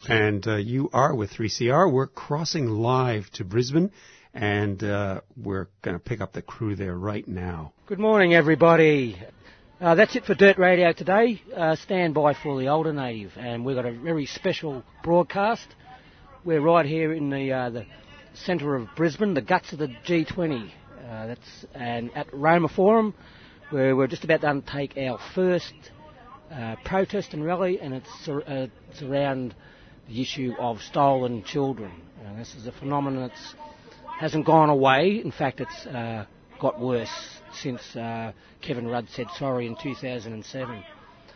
And you are with 3CR. We're crossing live to Brisbane, and we're going to pick up the crew there right now. Good morning, everybody. That's it for Dirt Radio today. Stand by for the Older Native, and we've got a very special broadcast. We're right here in the centre of Brisbane, the guts of the G20. And at Roma Forum, where we're just about to undertake our first protest and rally, and it's around the issue of stolen children. This is a phenomenon that hasn't gone away. In fact, it's got worse since Kevin Rudd said sorry in 2007.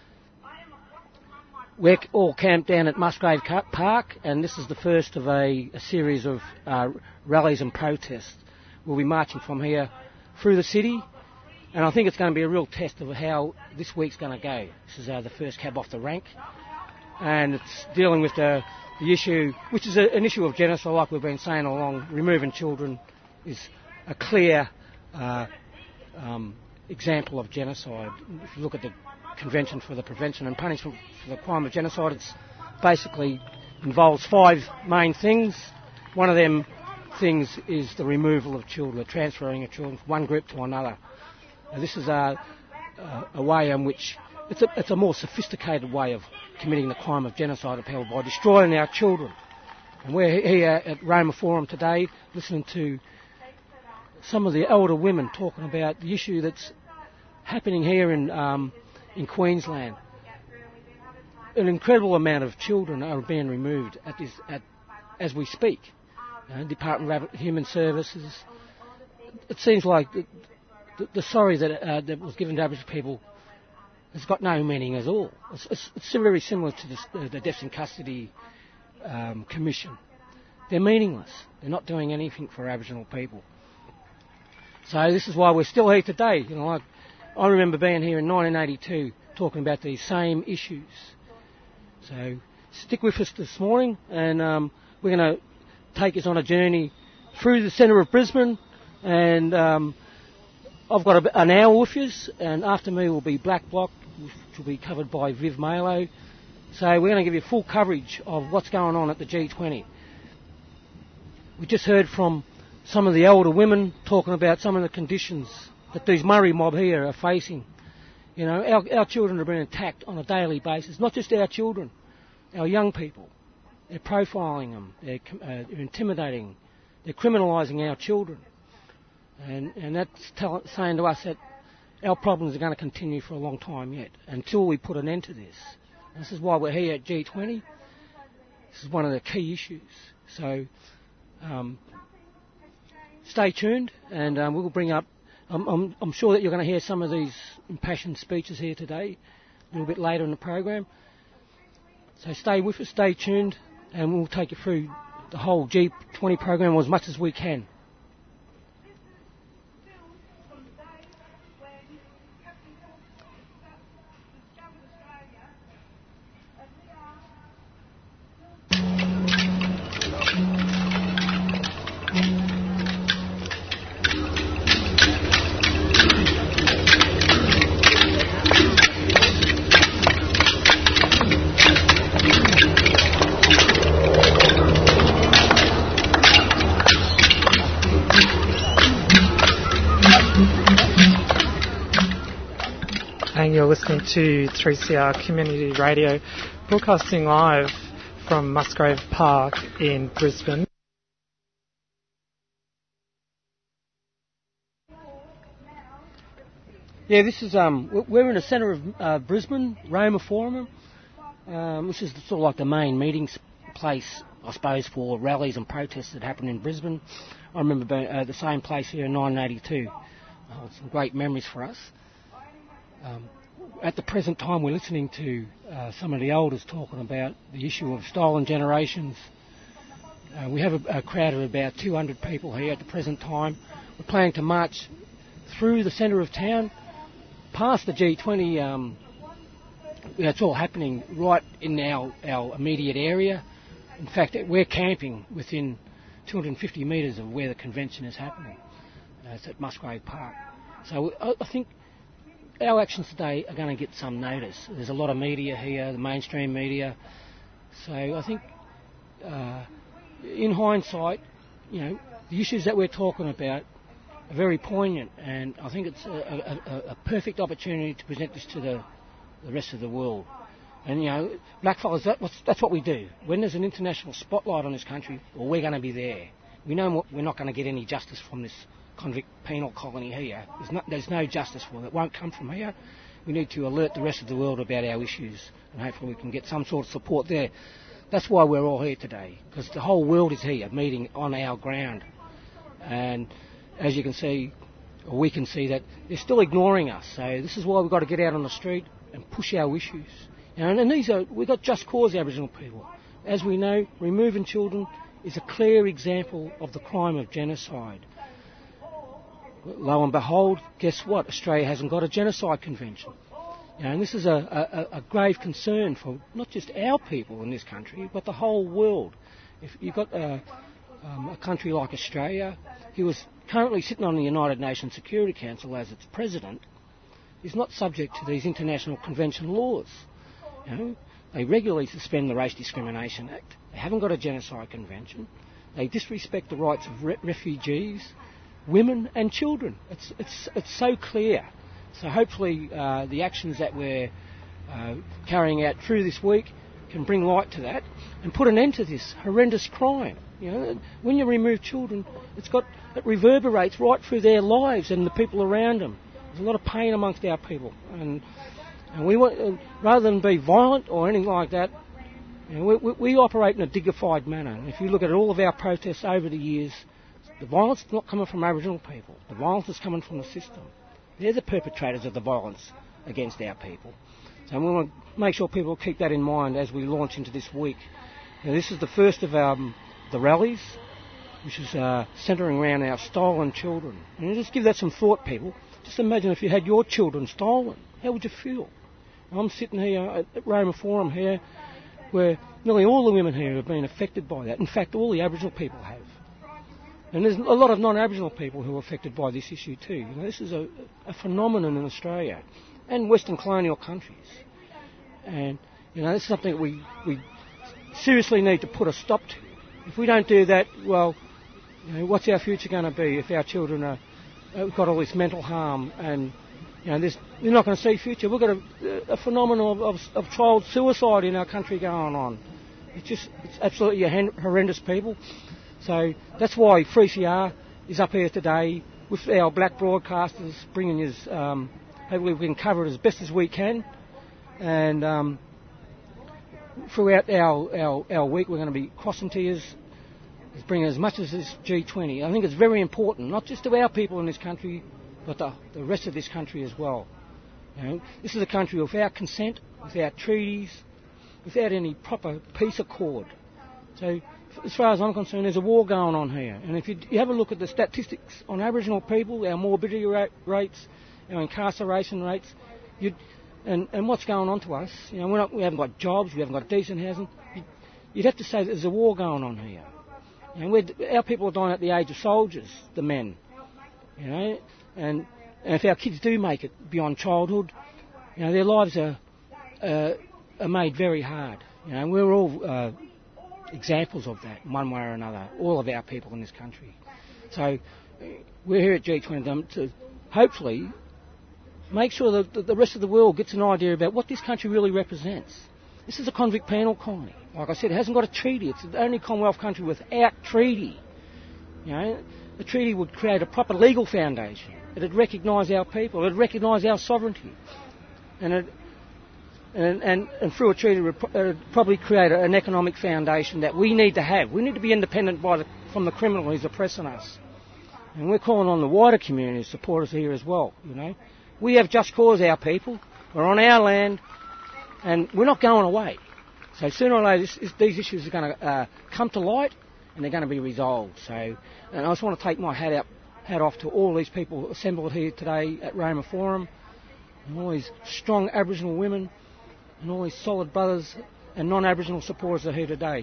We're all camped down at Musgrave Park, and this is the first of a series of rallies and protests. We'll be marching from here through the city, and I think it's going to be a real test of how this week's going to go. This is the first cab off the rank, and it's dealing with the issue, which is an issue of genocide, like we've been saying all along. Removing children is a clear example of genocide. If you look at the Convention for the Prevention and Punishment for the Crime of Genocide, it's basically involves 5 main things. One of them things is the removal of children, the transferring of children from one group to another. Now, this is a way in which it's a more sophisticated way of committing the crime of genocide by destroying our children. And we're here at Roma Forum today listening to some of the elder women talking about the issue that's happening here in Queensland. An incredible amount of children are being removed as we speak. Department of Human Services. It seems like the sorry that was given to Aboriginal people has got no meaning at all. It's very similar to the Deaths in Custody Commission. They're meaningless. They're not doing anything for Aboriginal people. So this is why we're still here today. I remember being here in 1982 talking about these same issues. So stick with us this morning, and we're going to take us on a journey through the centre of Brisbane, and I've got an hour with you, and after me will be Black Bloc, which will be covered by Viv Malo. So we're going to give you full coverage of what's going on at the G20. We just heard from some of the elder women talking about some of the conditions that these Murray mob here are facing. Our children are being attacked on a daily basis, not just our children, our young people. They're profiling them, they're intimidating, they're criminalising our children. And that's saying to us that our problems are going to continue for a long time yet, until we put an end to this. And this is why we're here at G20. This is one of the key issues. So stay tuned, and we'll bring up, I'm sure that you're going to hear some of these impassioned speeches here today, a little bit later in the program. So stay with us, stay tuned, and we'll take you through the whole G20 program as much as we can. You're listening to 3CR Community Radio, broadcasting live from Musgrave Park in Brisbane. Yeah, this is we're in the centre of Brisbane, Roma Forum, which is sort of like the main meeting place, I suppose, for rallies and protests that happen in Brisbane. I remember being at the same place here in 1982. Some great memories for us. At the present time, we're listening to some of the elders talking about the issue of stolen generations. We have a crowd of about 200 people here at the present time. We're planning to march through the centre of town, past the G20. It's all happening right in our immediate area. In fact, we're camping within 250 metres of where the convention is happening. It's at Musgrave Park. So I think our actions today are going to get some notice. There's a lot of media here, the mainstream media. So I think in hindsight, the issues that we're talking about are very poignant, and I think it's a perfect opportunity to present this to the rest of the world. And, blackfellas, that's what we do. When there's an international spotlight on this country, well, we're going to be there. We know we're not going to get any justice from this convict penal colony here. There's no justice for it. It won't come from here. We need to alert the rest of the world about our issues, and hopefully we can get some sort of support there. That's why we're all here today, because the whole world is here, meeting on our ground. And as you can see, or we can see, that they're still ignoring us. So this is why we've got to get out on the street and push our issues. And we've got Just Cause Aboriginal people. As we know, removing children is a clear example of the crime of genocide. Lo and behold, guess what? Australia hasn't got a genocide convention. And this is a grave concern for not just our people in this country, but the whole world. If you've got a country like Australia, who is currently sitting on the United Nations Security Council as its president, is not subject to these international convention laws. They regularly suspend the Race Discrimination Act. They haven't got a genocide convention. They disrespect the rights of refugees, women and children. It's so clear. So hopefully the actions that we're carrying out through this week can bring light to that and put an end to this horrendous crime. When you remove children, it reverberates right through their lives and the people around them. There's a lot of pain amongst our people, and we want, rather than be violent or anything like that, we operate in a dignified manner. And if you look at all of our protests over the years, the violence is not coming from Aboriginal people. The violence is coming from the system. They're the perpetrators of the violence against our people. So we want to make sure people keep that in mind as we launch into this week. Now, this is the first of the rallies, which is centering around our stolen children. And just give that some thought, people. Just imagine if you had your children stolen. How would you feel? I'm sitting here at Roma Forum here, where nearly all the women here have been affected by that. In fact, all the Aboriginal people have. And there's a lot of non-Aboriginal people who are affected by this issue too. This is a phenomenon in Australia and Western colonial countries. And, this is something that we seriously need to put a stop to. If we don't do that, well, what's our future going to be if our children have got all this mental harm and, they're not going to see future. We've got a phenomenon of child suicide in our country going on. It's absolutely horrendous, people. So that's why 3CR is up here today with our black broadcasters, bringing us, hopefully we can cover it as best as we can. And throughout our week, we're going to be crossing to you, bringing as much as this G20. I think it's very important, not just to our people in this country, but the rest of this country as well. This is a country without consent, without treaties, without any proper peace accord. So, as far as I'm concerned, there's a war going on here. And if you have a look at the statistics on Aboriginal people, our morbidity rates, our incarceration rates, and what's going on to us, we haven't got jobs, we haven't got decent housing. You'd have to say there's a war going on here. Our people are dying at the age of soldiers, the men. And if our kids do make it beyond childhood, their lives are made very hard. We're all examples of that, one way or another, all of our people in this country. So we're here at G20 to hopefully make sure that the rest of the world gets an idea about what this country really represents. This is a convict penal colony. Like I said, it hasn't got a treaty. It's the only Commonwealth country without treaty. The treaty would create a proper legal foundation. It would recognise our people. It would recognise our sovereignty. And through a treaty, it would probably create an economic foundation that we need to have. We need to be independent from the criminal who's oppressing us. And we're calling on the wider community to support us here as well. We have Just Cause, our people. We're on our land, and we're not going away. So sooner or later, these issues are going to come to light, and they're going to be resolved. And I just want to take my hat off to all these people assembled here today at Roma Forum, and all these strong Aboriginal women, and all these solid brothers and non-Aboriginal supporters that are here today.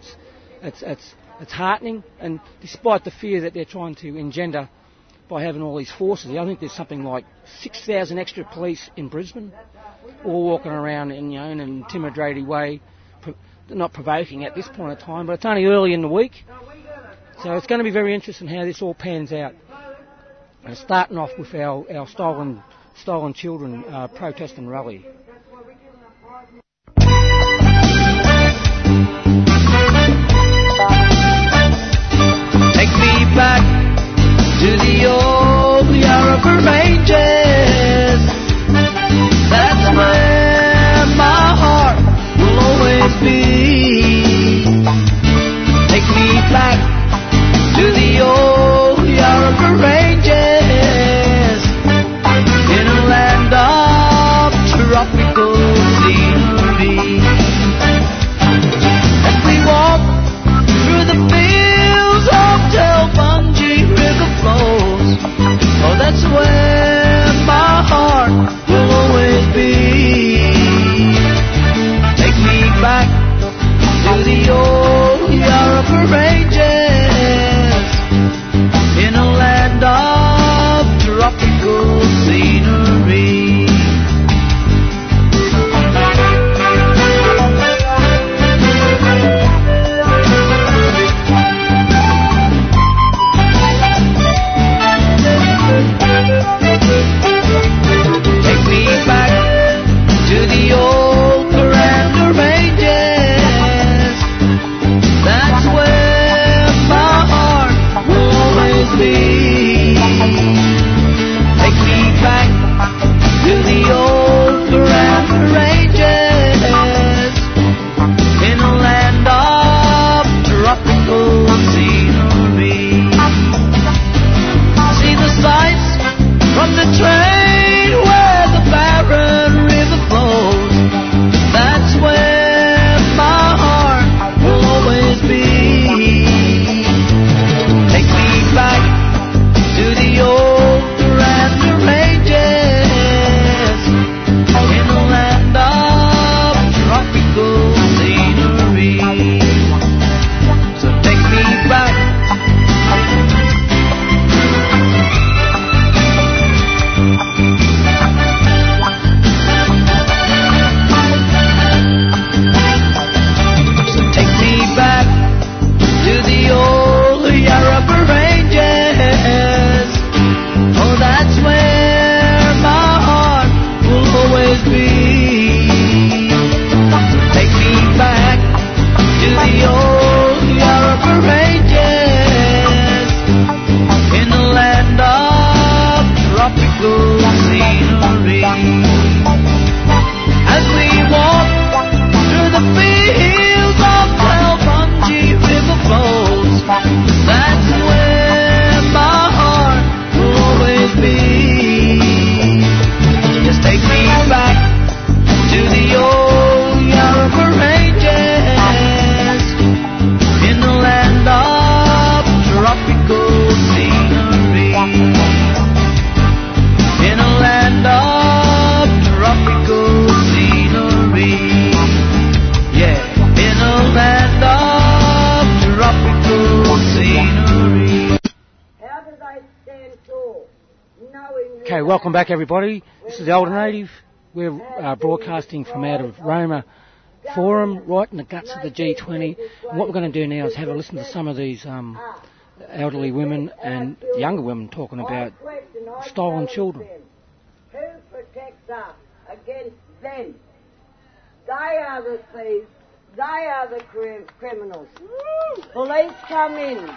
It's heartening, and despite the fear that they're trying to engender by having all these forces, I think there's something like 6,000 extra police in Brisbane, all walking around in an intimidating way, not provoking at this point of time, but it's only early in the week. So it's going to be very interesting how this all pans out. And starting off with our stolen children protest and rally. Take me back to the old Yarra Ranges. That's where my heart will always be. Take me back to the old Yarra Ranges, in a land of tropical scenery. As we walk through the fields of Telbungie River flows, oh, that's where my heart will always be. Take me back to the old Yarra Ranges, in a land of tropical scenery. Take me back to the old Miranda Ranges. That's where my heart will always be. Take me back to the old Miranda Ranges, in a land of tropical scenery. See the sights from the train where the barren river flows. That's where my heart will always be. Take me back to the old Miranda Ranges, in a land of tropical scenery. So take me back. So take me back to the old Yarra Ranges. Oh, that's where my heart will always be. So take me back to the old Yarra Ranges, in a land of tropical scenery. As we walk through the fields of Telbungie River flows, that's where my heart will always be. Just take me back to the old Yarra Ranges, in a land of tropical scenery. In a land of tropical scenery. Yeah, in a land of tropical scenery. How do they stand tall, knowing... Okay, welcome back everybody. This is the Older Native. We're broadcasting from out of Roma Forum, right in the guts of the G20. And what we're going to do now is have a listen to some of these elderly women and younger women talking about stolen children. Who protects us against them? They are the thieves. They are the criminals. Police come in.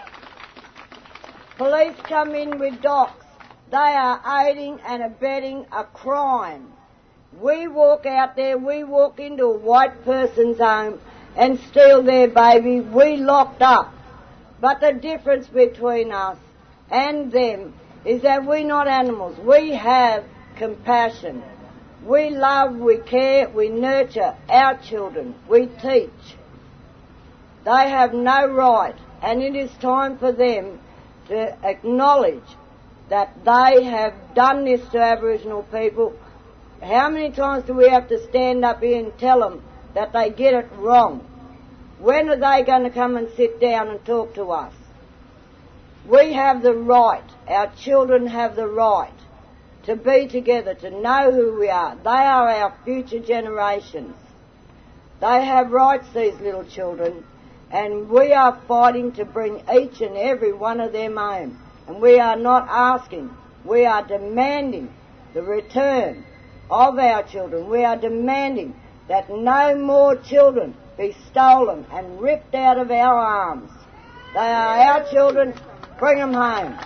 Police come in with docks. They are aiding and abetting a crime. We walk out there, we walk into a white person's home and steal their baby. We locked up. But the difference between us and them is that we're not animals. We have compassion. We love, we care, we nurture our children. We teach. They have no right, and it is time for them to acknowledge that they have done this to Aboriginal people. How many times do we have to stand up here and tell them that they get it wrong? When are they going to come and sit down and talk to us? We have the right, our children have the right to be together, to know who we are. They are our future generations. They have rights, these little children, and we are fighting to bring each and every one of them home. And we are not asking, we are demanding the return of our children. We are demanding that no more children be stolen and ripped out of our arms. They are our children. Bring them home.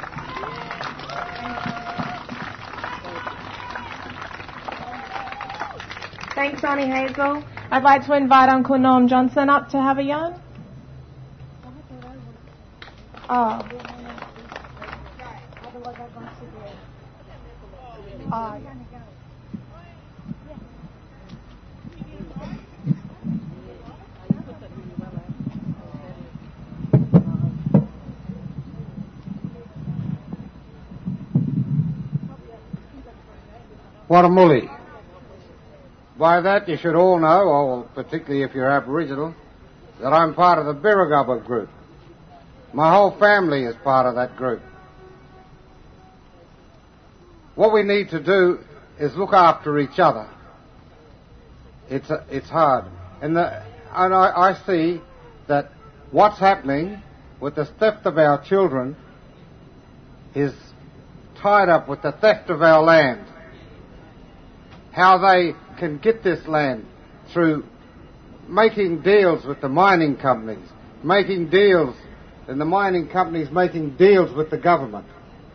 Thanks, Auntie Hazel. I'd like to invite Uncle Norm Johnson up to have a yarn. Oh. Oh. Warramulli. By that you should all know, or particularly if you're Aboriginal, that I'm part of the Birragubba group. My whole family is part of that group. What we need to do is look after each other. It's hard. And I see that what's happening with the theft of our children is tied up with the theft of our land. How they can get this land through making deals with the mining companies, making deals, and the mining companies making deals with the government.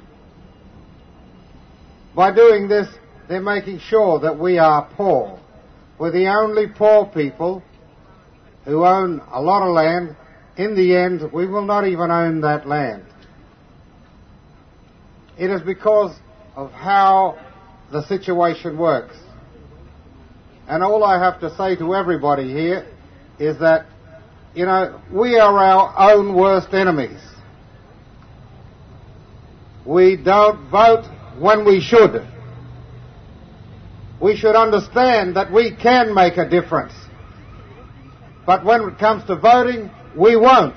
By doing this, they're making sure that we are poor. We're the only poor people who own a lot of land. In the end, we will not even own that land. It is because of how the situation works. And all I have to say to everybody here is that, you know, we are our own worst enemies. We don't vote when we should. We should understand that we can make a difference. But when it comes to voting, we won't.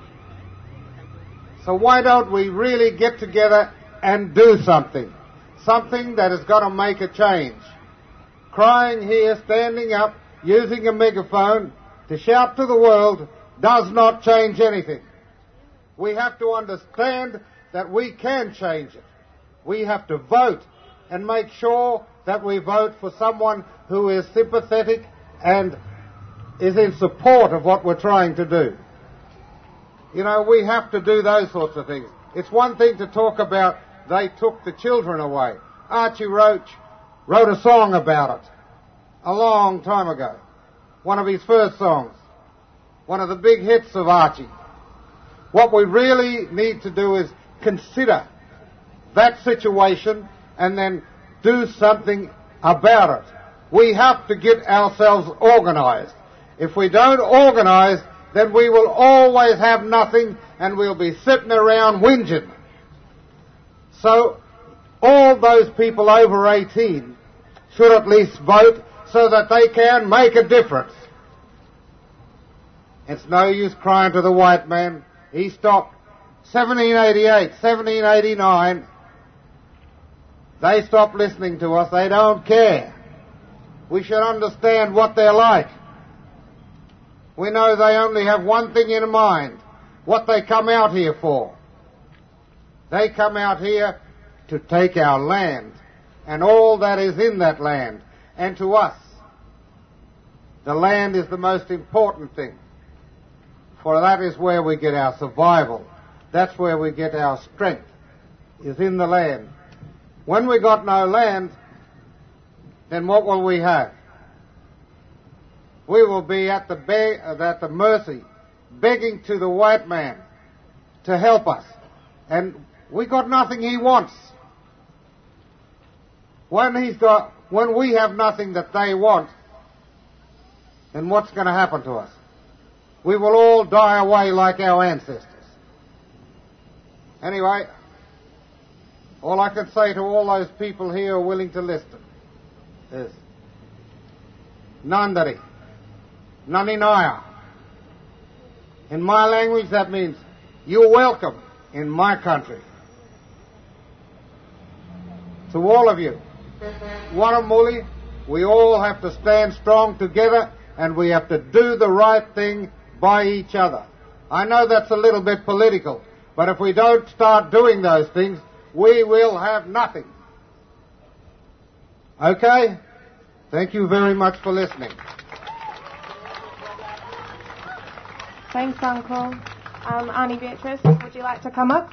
So why don't we really get together and do something? Something that is going to make a change. Crying here, standing up, using a megaphone to shout to the world does not change anything. We have to understand that we can change it. We have to vote and make sure that we vote for someone who is sympathetic and is in support of what we're trying to do. You know, we have to do those sorts of things. It's one thing to talk about they took the children away. Archie Roach wrote a song about it a long time ago. One of his first songs. One of the big hits of Archie. What we really need to do is consider that situation and then do something about it. We have to get ourselves organised. If we don't organise, then we will always have nothing and we'll be sitting around whinging. So all those people over 18 should at least vote so that they can make a difference. It's no use crying to the white man. He stopped 1788, 1789. They stopped listening to us. They don't care. We should understand what they're like. We know they only have one thing in mind, what they come out here for. They come out here to take our land and all that is in that land. And to us, the land is the most important thing. For that is where we get our survival. That's where we get our strength, is in the land. When we got no land, then what will we have? We will be at the mercy, begging to the white man to help us. And we got nothing he wants. When we have nothing that they want, then what's going to happen to us? We will all die away like our ancestors. Anyway, all I can say to all those people here who are willing to listen is Nandari, Naninaya. In my language that means you're welcome in my country. To all of you, Warramulli, we all have to stand strong together and we have to do the right thing by each other. I know that's a little bit political, but if we don't start doing those things, we will have nothing. Okay? Thank you very much for listening. Thanks, Uncle. Auntie Beatrice, would you like to come up?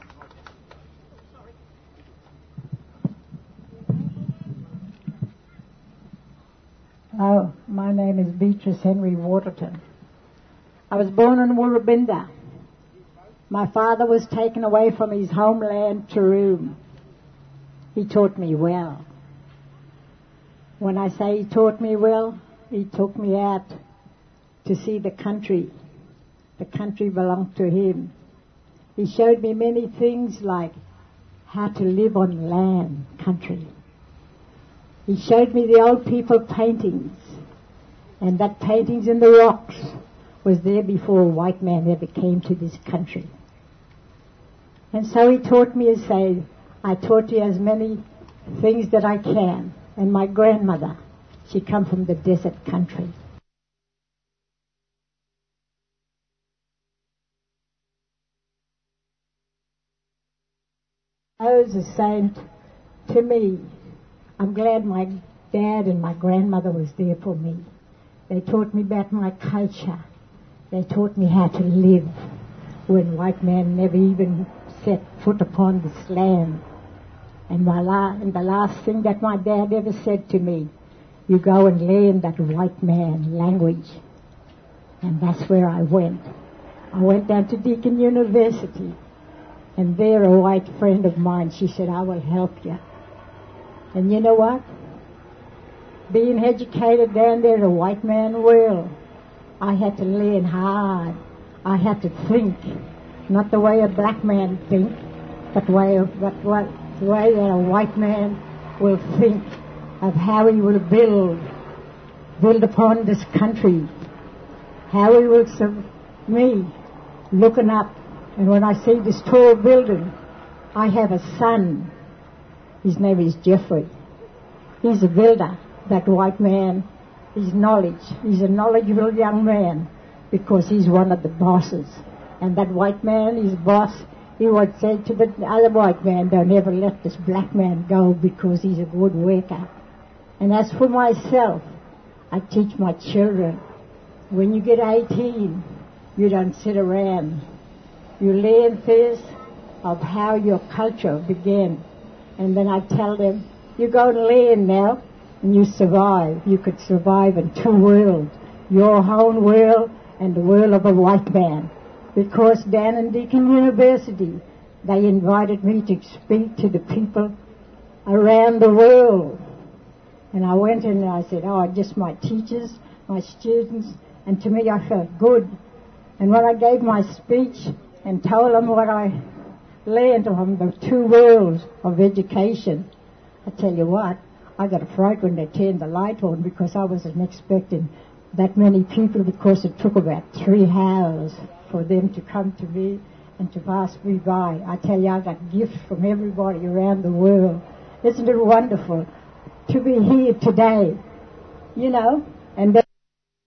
Hello, my name is Beatrice Henry Waterton. I was born in Woorabinda. My father was taken away from his homeland, Taroom. He taught me well. When I say he taught me well, he took me out to see the country. The country belonged to him. He showed me many things like how to live on land, country. He showed me the old people paintings, and that paintings in the rocks was there before a white man ever came to this country. And so he taught me to say, I taught you as many things that I can. And my grandmother, she come from the desert country. I was a saint to me. I'm glad my dad and my grandmother was there for me. They taught me about my culture. They taught me how to live when white man never even set foot upon this land. And the last thing that my dad ever said to me, you go and learn that white man language. And that's where I went. I went down to Deakin University. And there a white friend of mine, she said, I will help you. And you know what? Being educated down there in a white man world, I had to learn hard. I had to think, not the way a black man thinks, but the way that a white man will think of how he will build upon this country, how he will serve me, looking up. And when I see this tall building, I have a son. His name is Jeffrey. He's a builder. That white man, his knowledge. He's a knowledgeable young man because he's one of the bosses. And that white man, his boss, he would say to the other white man, don't ever let this black man go because he's a good worker. And as for myself, I teach my children, when you get 18, you don't sit around. You learn first of how your culture began. And then I tell them, you go and learn now, and you survive. You could survive in two worlds, your own world and the world of a white man. Because down in Deakin University, they invited me to speak to the people around the world. And I went in and I said, just my teachers, my students, and to me I felt good. And when I gave my speech and told them what I learned from the two worlds of education, I tell you what, I got a fright when they turned the light on because I wasn't expecting that many people because it took about 3 hours for them to come to me and to pass me by. I tell you, I got gifts from everybody around the world. Isn't it wonderful to be here today, you know? And thank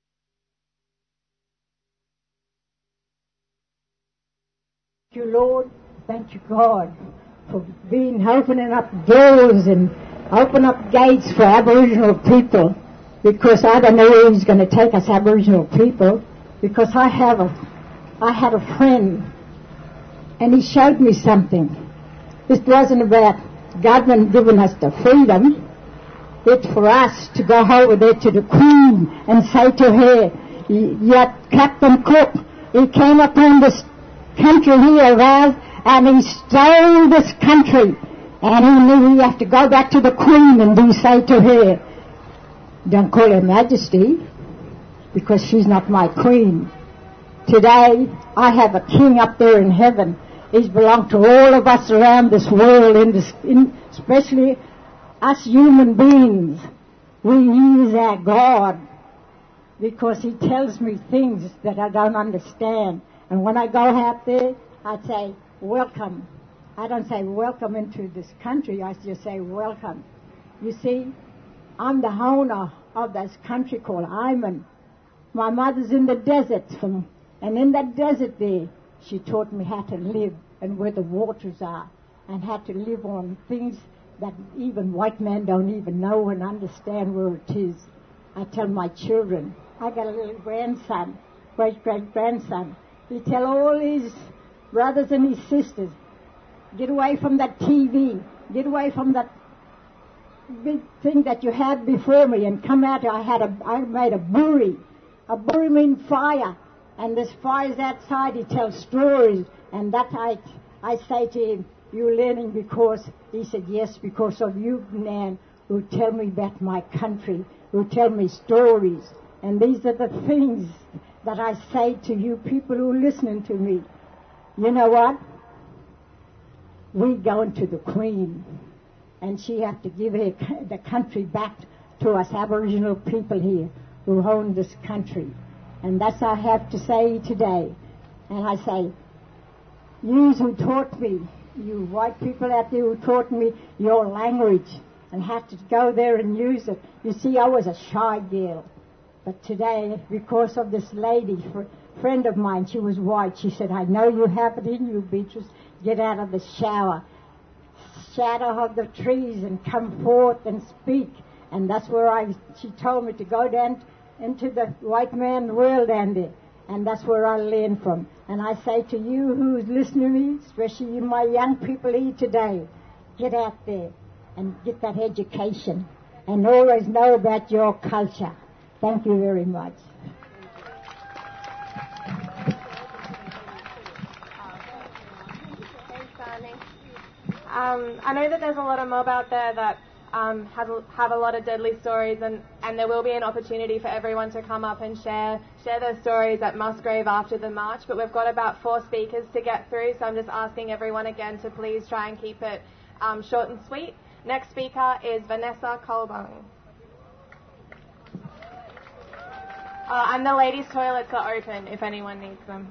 you, Lord. Thank you, God, for opening up doors and open up gates for Aboriginal people, because I don't know where he's going to take us Aboriginal people, because I had a friend and he showed me something. This wasn't about government giving us the freedom. It's for us to go over there to the Queen and say to her, yet Captain Cook, he came upon this country here of ours and he stole this country. And he knew he had to go back to the Queen and do say to her, don't call her Majesty, because she's not my Queen. Today, I have a king up there in heaven. He's belonged to all of us around this world, especially us human beings. He is our God, because he tells me things that I don't understand. And when I go out there, I say, welcome. I don't say welcome into this country, I just say welcome. You see, I'm the owner of this country called Iman. My mother's in the desert, and in that desert there, she taught me how to live and where the waters are, and how to live on things that even white men don't even know and understand where it is. I tell my children, I got a little grandson, great-great-grandson. He tell all his brothers and his sisters, get away from that TV, get away from that big thing that you had before me, and come out. I made a buri. A buri means fire, and this fire's outside. He tells stories, and that I say to him, you learning because, he said, yes, because of you, Nan, who tell me about my country, who tell me stories. And these are the things that I say to you people who are listening to me. You know what? We going to the Queen, and she have to give the country back to us Aboriginal people here who own this country. And that's what I have to say today. And I say, you who taught me, you white people out there who taught me your language and had to go there and use it. You see, I was a shy girl. But today, because of this lady, friend of mine, she was white, she said, I know you have it in you, Beatrice. Get out of the shadow of the trees and come forth and speak. And that's where she told me to go down into the white man world down there. And that's where I learned from. And I say to you who's listening to me, especially my young people here today, get out there and get that education and always know about your culture. Thank you very much. Thanks, Annie. I know that there's a lot of mob out there that have a lot of deadly stories, and there will be an opportunity for everyone to come up and share their stories at Musgrave after the march, but we've got about 4 speakers to get through, so I'm just asking everyone again to please try and keep it short and sweet. Next speaker is Vanessa Colbung. And the ladies' toilets are open if anyone needs them.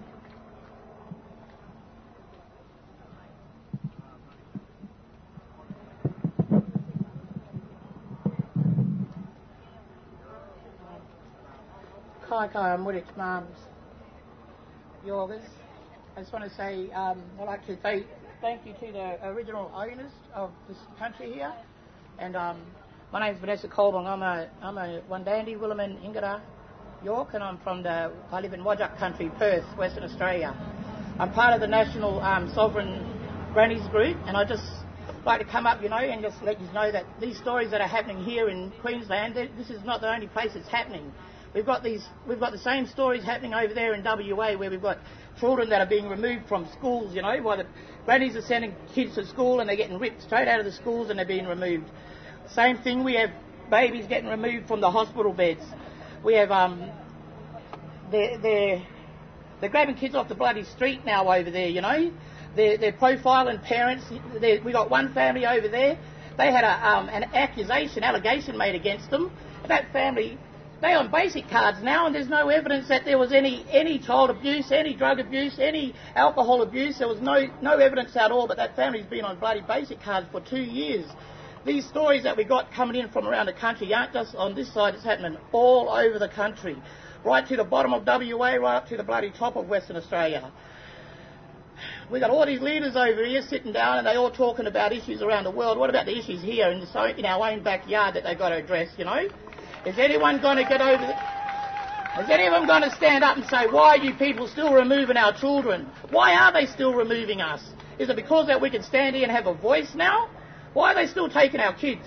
Kai Murich Mums, Yorgers. I just want to say I'd like to say thank you to the original owners of this country here. And my name is Vanessa Colbung. I'm a Wandandi, Willaman, Ingara, York, and I live in Wajak country, Perth, Western Australia. I'm part of the National Sovereign Grannies group, and I just like to come up, and just let you know that these stories that are happening here in Queensland, this is not the only place it's happening. We've got the same stories happening over there in WA, where we've got children that are being removed from schools, while the grannies are sending kids to school and they're getting ripped straight out of the schools and they're being removed. Same thing, we have babies getting removed from the hospital beds. We have, they're grabbing kids off the bloody street now over there, They're profiling parents. We got one family over there. They had an allegation made against them. That family, they're on basic cards now, and there's no evidence that there was any child abuse, any drug abuse, any alcohol abuse. There was no evidence at all, but that family's been on bloody basic cards for 2 years. These stories that we got coming in from around the country aren't just on this side, it's happening all over the country. Right to the bottom of WA, right up to the bloody top of Western Australia. We got all these leaders over here sitting down and they all talking about issues around the world. What about the issues here in our own backyard that they've got to address, Is anyone going to get over Is anyone going to stand up and say, why are you people still removing our children? Why are they still removing us? Is it because that we can stand here and have a voice now? Why are they still taking our kids?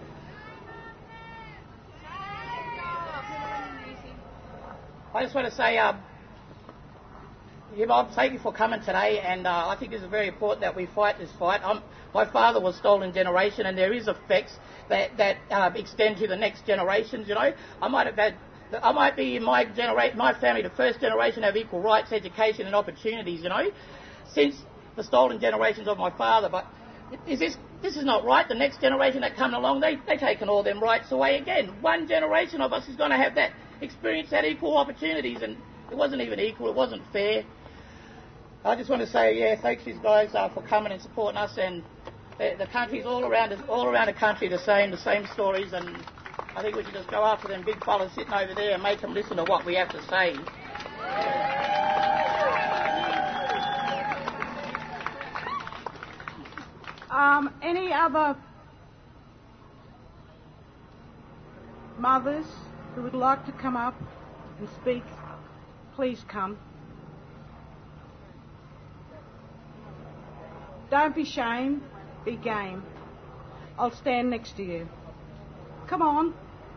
I just want to say, Bob, thank you for coming today, and I think it's very important that we fight this fight. My father was stolen generation, and there is effects that extend to the next generations. I might be in my family, the first generation, have equal rights, education, and opportunities. Since the stolen generations of my father, but this is not right. The next generation that come along, they taken all them rights away again. One generation of us is going to have that experience, that equal opportunities, and it wasn't even equal. It wasn't fair. I just want to say, thanks you guys for coming and supporting us, and the country's all around the country the same stories, and I think we should just go after them big fellas sitting over there and make them listen to what we have to say. Any other mothers who would like to come up and speak, please come. Don't be ashamed, be game. I'll stand next to you. Come on.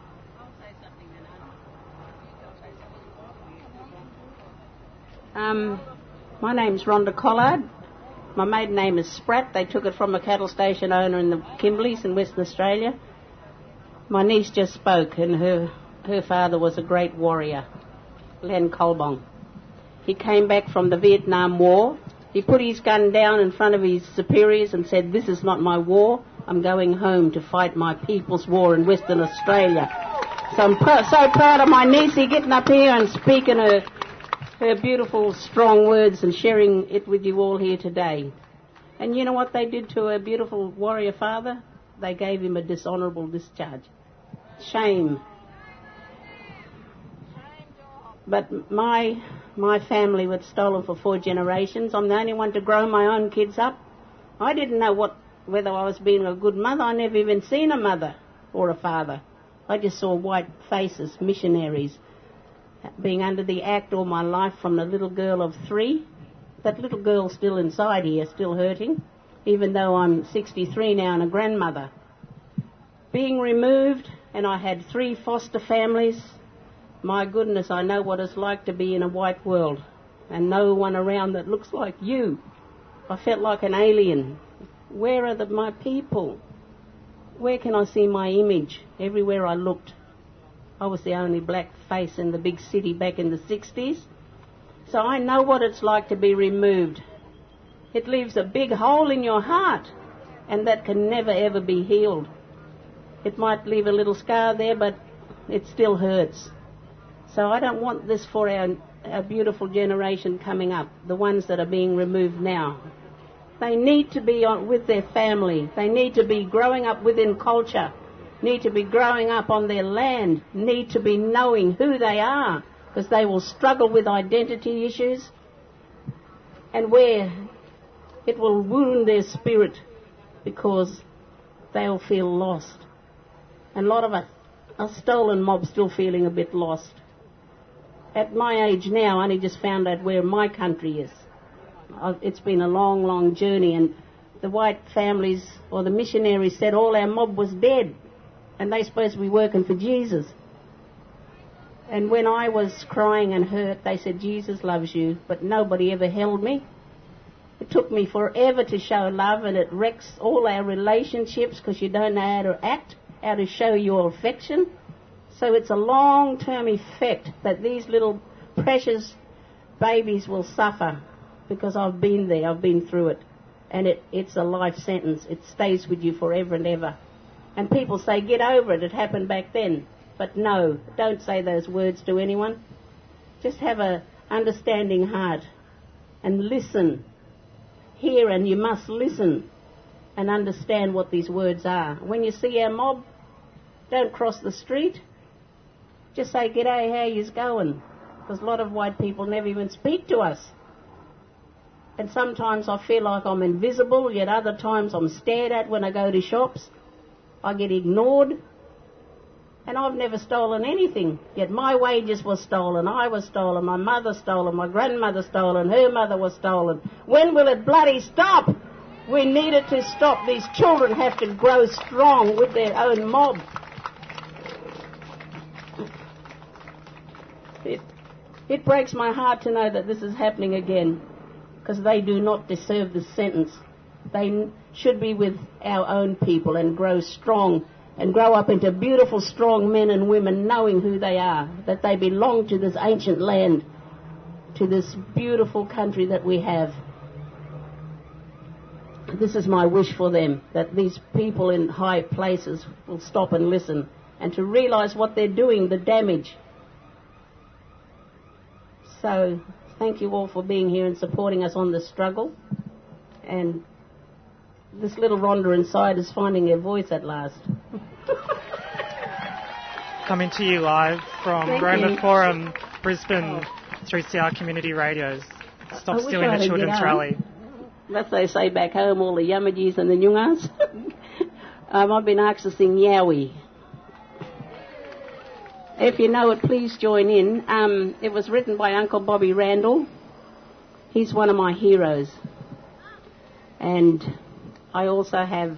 My name's Rhonda Collard. My maiden name is Spratt. They took it from a cattle station owner in the Kimberleys in Western Australia. My niece just spoke, and her father was a great warrior, Len Colbong. He came back from the Vietnam War. He put his gun down in front of his superiors and said, "This is not my war. I'm going home to fight my people's war in Western Australia." So I'm so proud of my niecey getting up here and speaking her beautiful, strong words and sharing it with you all here today. And you know what they did to her beautiful warrior father? They gave him a dishonourable discharge. Shame. But my family was stolen for 4 generations. I'm the only one to grow my own kids up. I didn't know whether I was being a good mother. I never even seen a mother or a father. I just saw white faces, missionaries, being under the act all my life from the little girl of 3. That little girl's still inside here, still hurting, even though I'm 63 now and a grandmother. Being removed, and I had 3 foster families. My goodness, I know what it's like to be in a white world and no one around that looks like you. I felt like an alien. Where are my people? Where can I see my image? Everywhere I looked. I was the only black face in the big city back in the 60s. So I know what it's like to be removed. It leaves a big hole in your heart, and that can never ever be healed. It might leave a little scar there, but it still hurts. So I don't want this for our beautiful generation coming up, the ones that are being removed now. They need to be with their family. They need to be growing up within culture, need to be growing up on their land, need to be knowing who they are, because they will struggle with identity issues, and where it will wound their spirit because they'll feel lost. And a lot of us are stolen mobs still feeling a bit lost. At my age now, I only just found out where my country is. It's been a long, long journey, and the white families or the missionaries said all our mob was dead, and they're supposed to be working for Jesus. And when I was crying and hurt, they said, Jesus loves you, but nobody ever held me. It took me forever to show love, and it wrecks all our relationships because you don't know how to act, how to show your affection. So it's a long-term effect that these little precious babies will suffer, because I've been there, I've been through it. And it's a life sentence. It stays with you forever and ever. And people say, get over it, it happened back then. But no, don't say those words to anyone. Just have a understanding heart and listen. Hear, and you must listen and understand what these words are. When you see our mob, don't cross the street. Just say, g'day, how yous going? Because a lot of white people never even speak to us. And sometimes I feel like I'm invisible, yet other times I'm stared at when I go to shops. I get ignored. And I've never stolen anything, yet my wages were stolen, I was stolen, my mother stolen, my grandmother stolen, her mother was stolen. When will it bloody stop? We need it to stop. These children have to grow strong with their own mob. It breaks my heart to know that this is happening again, because they do not deserve this sentence. They should be with our own people and grow strong and grow up into beautiful, strong men and women, knowing who they are, that they belong to this ancient land, to this beautiful country that we have. This is my wish for them, that these people in high places will stop and listen and to realise what they're doing, the damage. So thank you all for being here and supporting us on this struggle. And this little Rhonda inside is finding her voice at last. coming to you live from Thank Roma you. Forum, Brisbane, 3CR Community Radios. Stop stealing the children's rally. That's they say back home, all the Yamajis and the Nyungas. I've been asked to sing Yowie. If you know it, please join in. It was written by Uncle Bobby Randall. He's one of my heroes. And I also have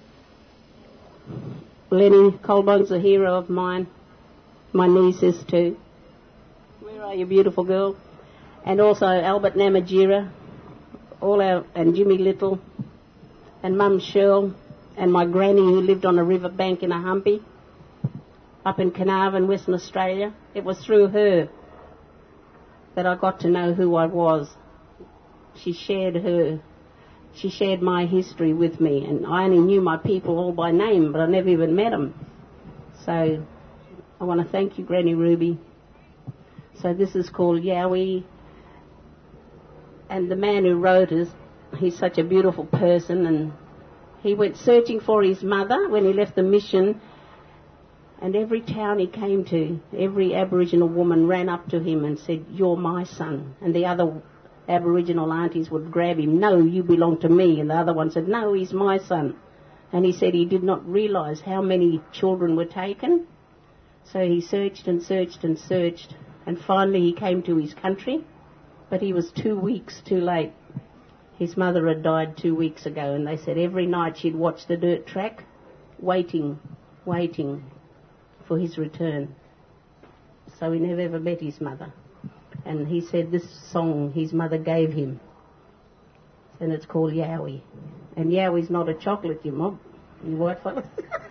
Lenny Colbung's a hero of mine. My niece is too. Where are you, beautiful girl? And also Albert Namatjira, and Jimmy Little, and Mum Shirl, and my granny who lived on a riverbank in a humpy up in Carnarvon, Western Australia. It was through her that I got to know who I was. She shared my history with me, and I only knew my people all by name, but I never even met them. So I want to thank you, Granny Ruby. So this is called Yowie, and the man who wrote it, he's such a beautiful person, and he went searching for his mother when he left the mission, and every town he came to, every Aboriginal woman ran up to him and said, "You're my son," and the other Aboriginal aunties would grab him, "No, you belong to me," and the other one said, "No, he's my son." And he said he did not realise how many children were taken, so he searched and searched and searched, and finally he came to his country, but he was 2 weeks too late. His mother had died 2 weeks ago, and they said every night she'd watch the dirt track, waiting for his return. So he never ever met his mother. And he said this song his mother gave him, and it's called Yowie. And Yowie's not a chocolate, you mob, you white fellas.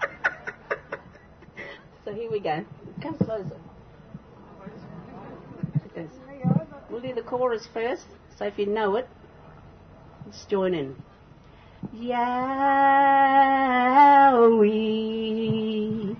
So here we go. Come closer. Yes. We'll do the chorus first, so if you know it, let's join in. Yowie,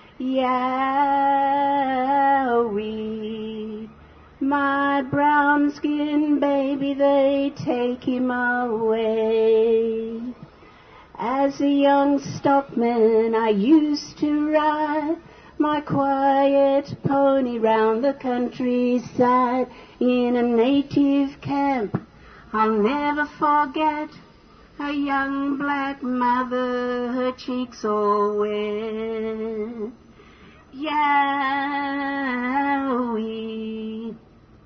Yowie, my brown-skinned baby, they take him away. As a young stockman I used to ride my quiet pony round the countryside in a native camp. I'll never forget a young black mother, her cheeks all wet. Yowie,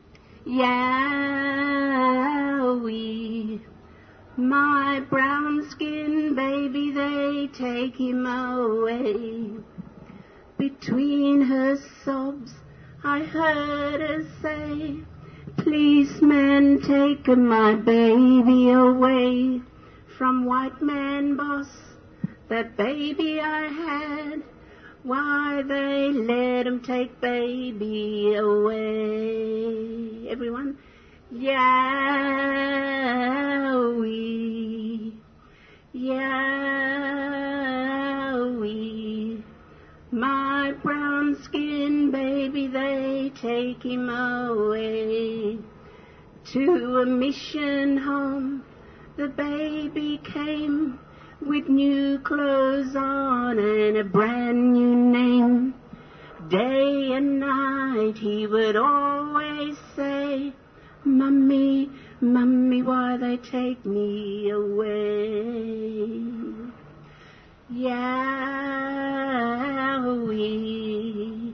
Yowie, my brown-skinned baby, they take him away. Between her sobs I heard her say, "Please, man, take my baby away from white man boss, that baby I had. Why they let him take baby away?" Everyone? Yowie, Yowie, my brown-skinned baby, they take him away. To a mission home the baby came, with new clothes on and a brand new name. Day and night he would always say, "Mummy, Mummy, why they take me away?" Yowie,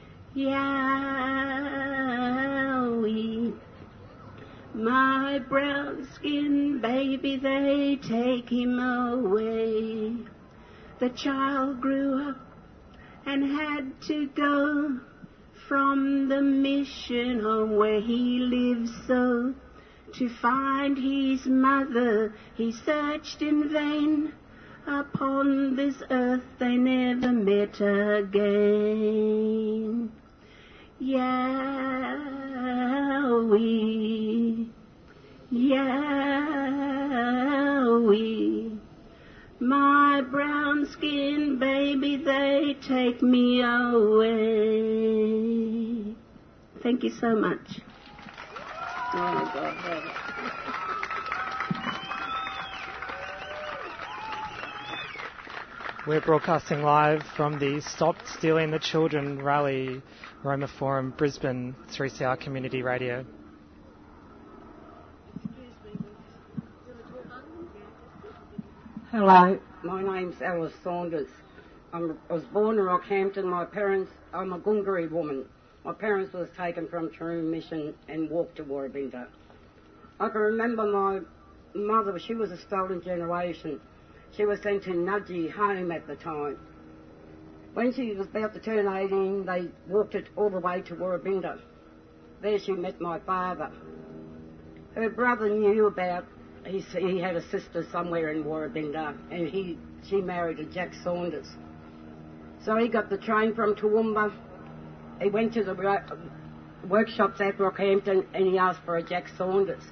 Yowie, my brown-skinned baby, they take him away. The child grew up and had to go from the mission home where he lived so. To find his mother he searched in vain. Upon this earth they never met again. Yowie, Yowie, my brown-skinned baby, they take me away. Thank you so much. Oh my God. We're broadcasting live from the Stop Stealing the Children rally, Roma Forum, Brisbane, 3CR Community Radio. Hello, my name's Alice Saunders. I was born in Rockhampton. I'm a Gungari woman. My parents was taken from Taroom Mission and walked to Warrabinda. I can remember my mother, she was a stolen generation. She was sent to Nudgee home at the time. When she was about to turn 18, they walked it all the way to Warrabinda. There she met my father. Her brother knew about, he had a sister somewhere in Warrabinda, and she married a Jack Saunders. So he got the train from Toowoomba. He went to the workshops at Rockhampton and he asked for a Jack Saunders.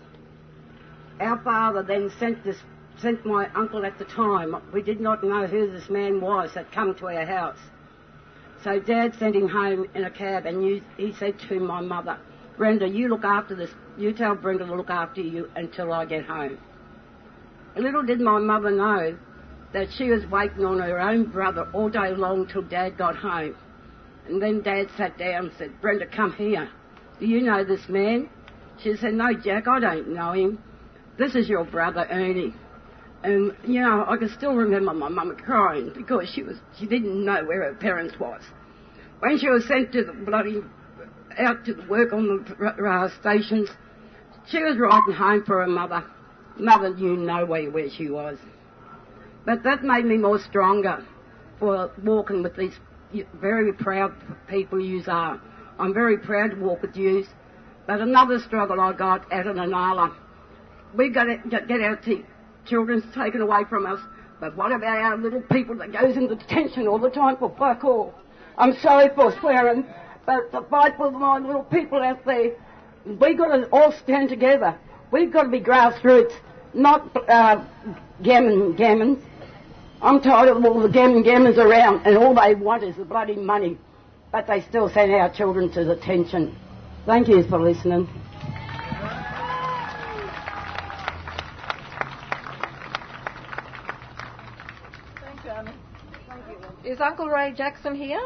Our father then sent my uncle at the time. We did not know who this man was that come to our house. So Dad sent him home in a cab and he said to my mother, Brenda, you look after this. You tell Brenda to look after you until I get home. Little did my mother know that she was waiting on her own brother all day long till Dad got home. And then Dad sat down and said, Brenda, come here. Do you know this man? She said, no, Jack, I don't know him. This is your brother, Ernie. And, you know, I can still remember my mum crying because she didn't know where her parents was. When she was sent to out to work on the stations, she was writing home for her mother. Mother knew no way where she was. But that made me more stronger for walking with these very proud people yous are. I'm very proud to walk with yous. But another struggle I got at Nanala, we got to get our children taken away from us. But what about our little people that goes into detention all the time for fuck all? I'm sorry for swearing, but to fight for my little people out there, we got to all stand together. We've got to be grassroots, not gammons. I'm tired of all the gammons around, and all they want is the bloody money. But they still send our children to detention. Thank you for listening. Thank you, Annie. Thank you. Is Uncle Ray Jackson here?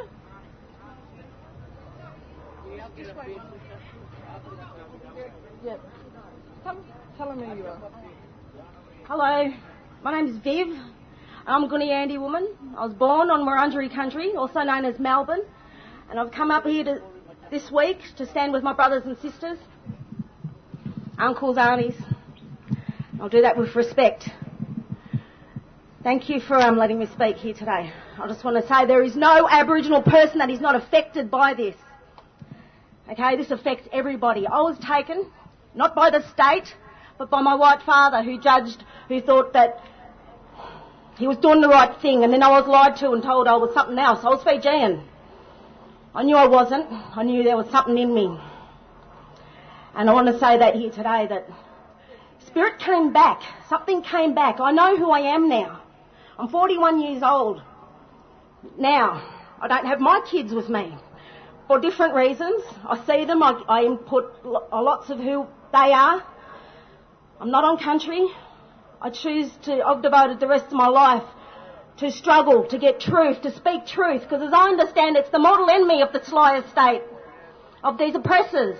Yep. Tell him who you are. Hello, my name is Viv. I'm a Gooniyandi woman. I was born on Wurundjeri country, also known as Melbourne, and I've come up here this week to stand with my brothers and sisters, uncles, aunties. I'll do that with respect. Thank you for letting me speak here today. I just want to say there is no Aboriginal person that is not affected by this. Okay, this affects everybody. I was taken, not by the state, but by my white father who thought that he was doing the right thing, and then I was lied to and told I was something else. I was Fijian. I knew I wasn't. I knew there was something in me. And I want to say that here today, that spirit came back. Something came back. I know who I am now. I'm 41 years old. Now, I don't have my kids with me for different reasons. I see them. I input lots of who they are. I'm not on country. I've devoted the rest of my life to struggle, to get truth, to speak truth, because as I understand it's the mortal enemy of the Sly Estate, of these oppressors.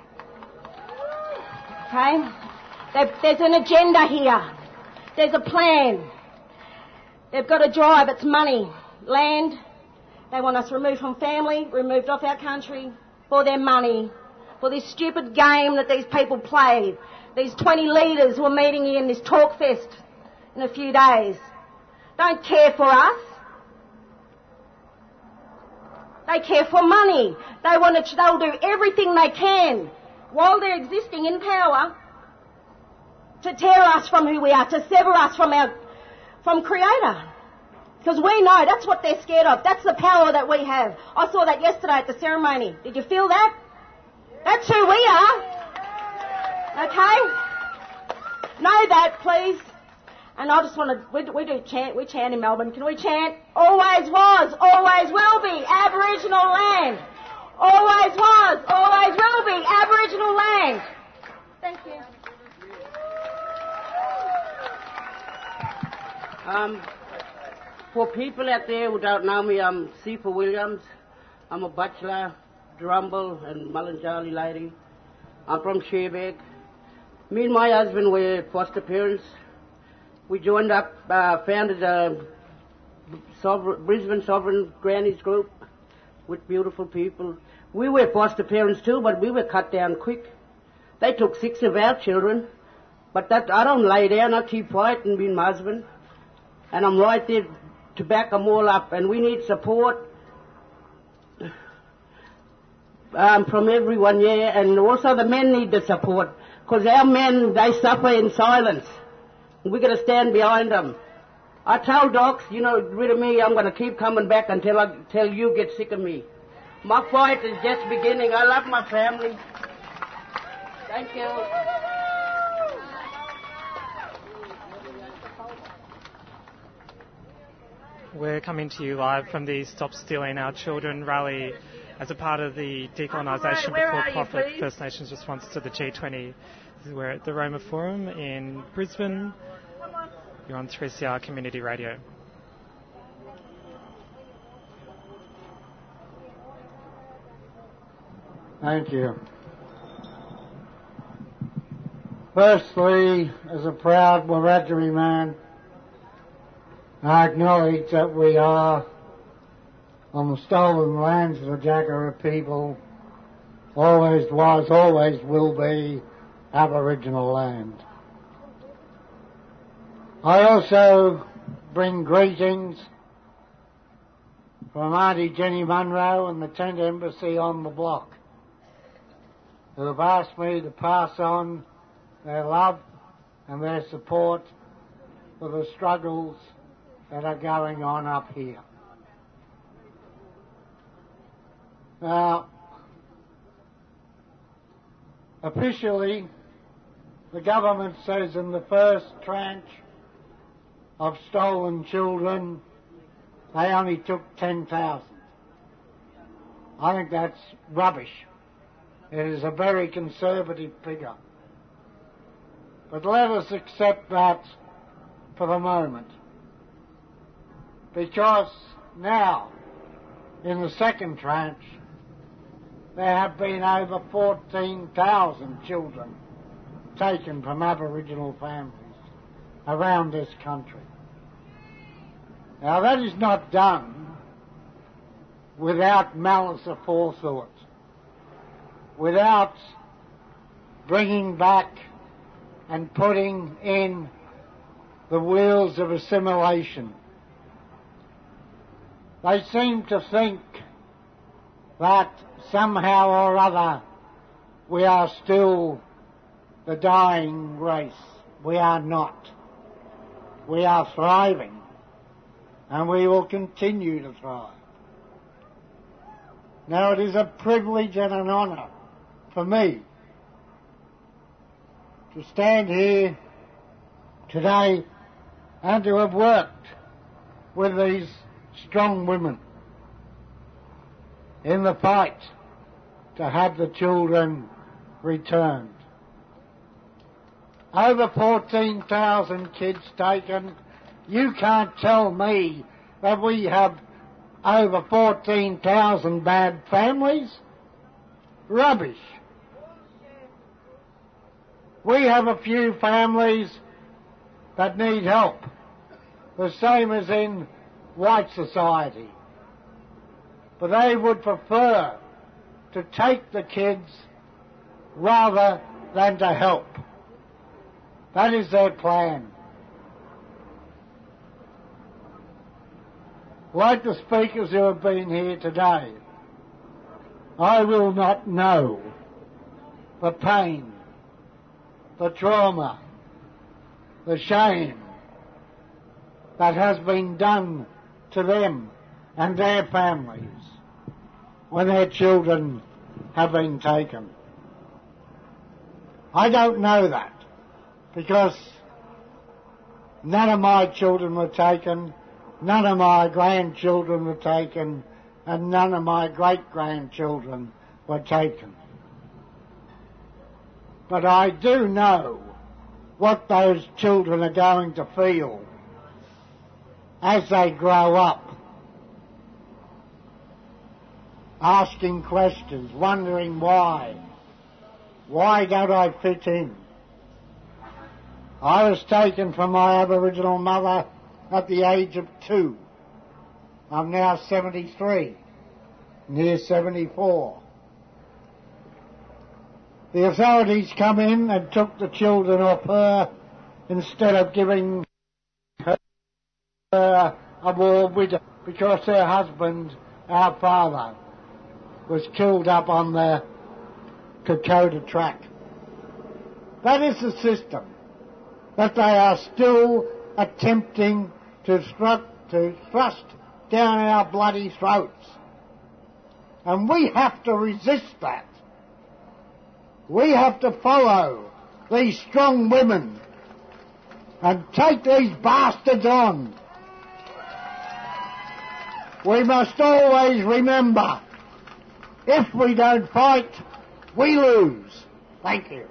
Okay? There's an agenda here. There's a plan. They've got a drive. It's money, land. They want us removed from family, removed off our country for their money, for this stupid game that these people play. These 20 leaders who are meeting here in this talk fest in a few days don't care for us. They care for money. They'll do everything they can while they're existing in power to tear us from who we are, to sever us from Creator. Because we know that's what they're scared of. That's the power that we have. I saw that yesterday at the ceremony. Did you feel that? That's who we are. Okay? Know that, please. And I just want to, we chant in Melbourne. Can we chant? Always was, always will be Aboriginal land. Always was, always will be Aboriginal land. Thank you. For people out there who don't know me, I'm Sifa Williams. I'm a bachelor, Drumble and Mullinjali lady. I'm from Sherbeck. Me and my husband were foster parents. We joined up, founded a Brisbane Sovereign Grannies group with beautiful people. We were foster parents too, but we were cut down quick. They took 6 of our children, but that I don't lay down. I keep fighting, me and my husband, and I'm right there to back them all up. And we need support from everyone, yeah, and also the men need the support, because our men, they suffer in silence. We're going to stand behind them. I told Docs, you know, rid of me, I'm going to keep coming back until you get sick of me. My fight is just beginning. I love my family. Thank you. We're coming to you live from the Stop Stealing Our Children rally as a part of the Decolonisation Before Profit First Nations response to the G20. We're at the Roma Forum in Brisbane. You're on 3CR Community Radio. Thank you. Firstly, as a proud Wiradjuri man, I acknowledge that we are on the stolen lands of the Jagera people, always was, always will be Aboriginal land. I also bring greetings from Auntie Jenny Munro and the Tent Embassy on the block, who have asked me to pass on their love and their support for the struggles that are going on up here. Now, officially, the government says in the first tranche of stolen children, they only took 10,000. I think that's rubbish. It is a very conservative figure. But let us accept that for the moment. Because now, in the second tranche, there have been over 14,000 children taken from Aboriginal families around this country. Now that is not done without malice aforethought, without bringing back and putting in the wheels of assimilation. They seem to think that somehow or other we are still the dying race. We are not. We are thriving, and we will continue to thrive. Now, it is a privilege and an honour for me to stand here today and to have worked with these strong women in the fight to have the children returned. Over 14,000 kids taken. You can't tell me that we have over 14,000 bad families. Rubbish. We have a few families that need help, the same as in white society. But they would prefer to take the kids rather than to help. That is their plan. Like the speakers who have been here today, I will not know the pain, the trauma, the shame that has been done to them and their families when their children have been taken. I don't know that, because none of my children were taken, none of my grandchildren were taken, and none of my great-grandchildren were taken. But I do know what those children are going to feel as they grow up, asking questions, wondering why. Why don't I fit in? I was taken from my Aboriginal mother at the age of 2. I'm now 73, near 74. The authorities come in and took the children off her instead of giving her a war widow, because her husband, our father, was killed up on the Kokoda track. That is the system that they are still attempting to thrust down our bloody throats. And we have to resist that. We have to follow these strong women and take these bastards on. We must always remember, if we don't fight, we lose. Thank you.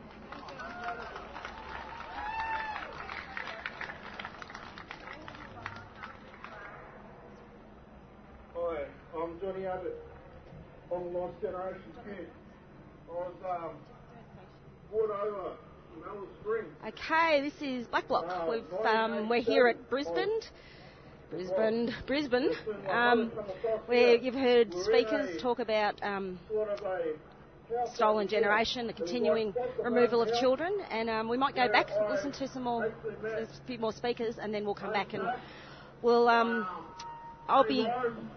Hi, I'm Johnny Abbott. I'm a Lost Generations kid. I was brought over from Alice Springs. Okay, this is Black Bloc. We're here at Brisbane, where you've heard speakers talk about stolen generation, the continuing removal of children, and we might go back, listen to a few more speakers, and then we'll come back and we'll I'll be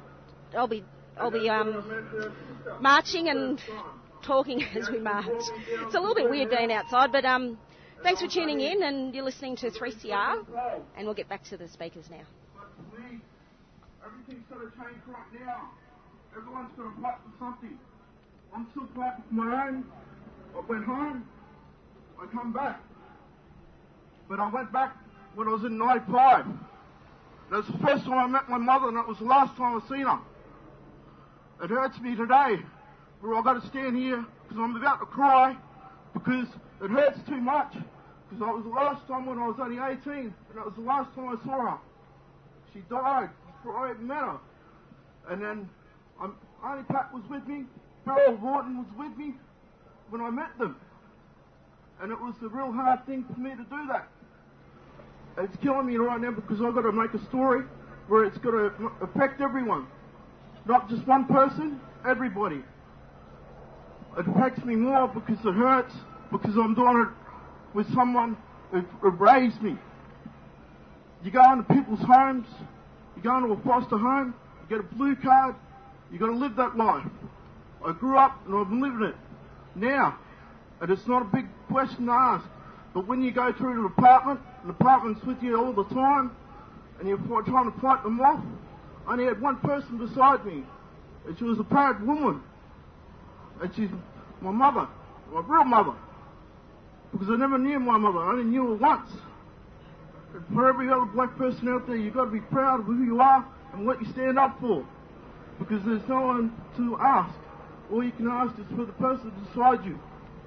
marching and talking as we march. It's a little bit weird being outside, but thanks for tuning in, and you're listening to 3CR, and we'll get back to the speakers now. Everything's got to change right now. Everyone's got to fight for something. I'm still fighting for my own. I went home. I come back. But I went back when I was in 95. That was the first time I met my mother, and that was the last time I seen her. It hurts me today, where I've got to stand here because I'm about to cry because it hurts too much. Because that was the last time when I was only 18, and that was the last time I saw her. She died before I even met her. And then Auntie Pat was with me, Beryl Wharton was with me when I met them. And it was a real hard thing for me to do that. It's killing me right now because I've got to make a story where it's got to affect everyone. Not just one person, everybody. It affects me more because it hurts, because I'm doing it with someone who raised me. You go into people's homes, you go into a foster home, you get a blue card, you got to live that life. I grew up and I've been living it now, and it's not a big question to ask. But when you go through the department's with you all the time, and you're trying to fight them off, I only had one person beside me, and she was a proud woman, and she's my mother, my real mother, because I never knew my mother, I only knew her once. And for every other black person out there, you've got to be proud of who you are and what you stand up for, because there's no one to ask. All you can ask is for the person beside you.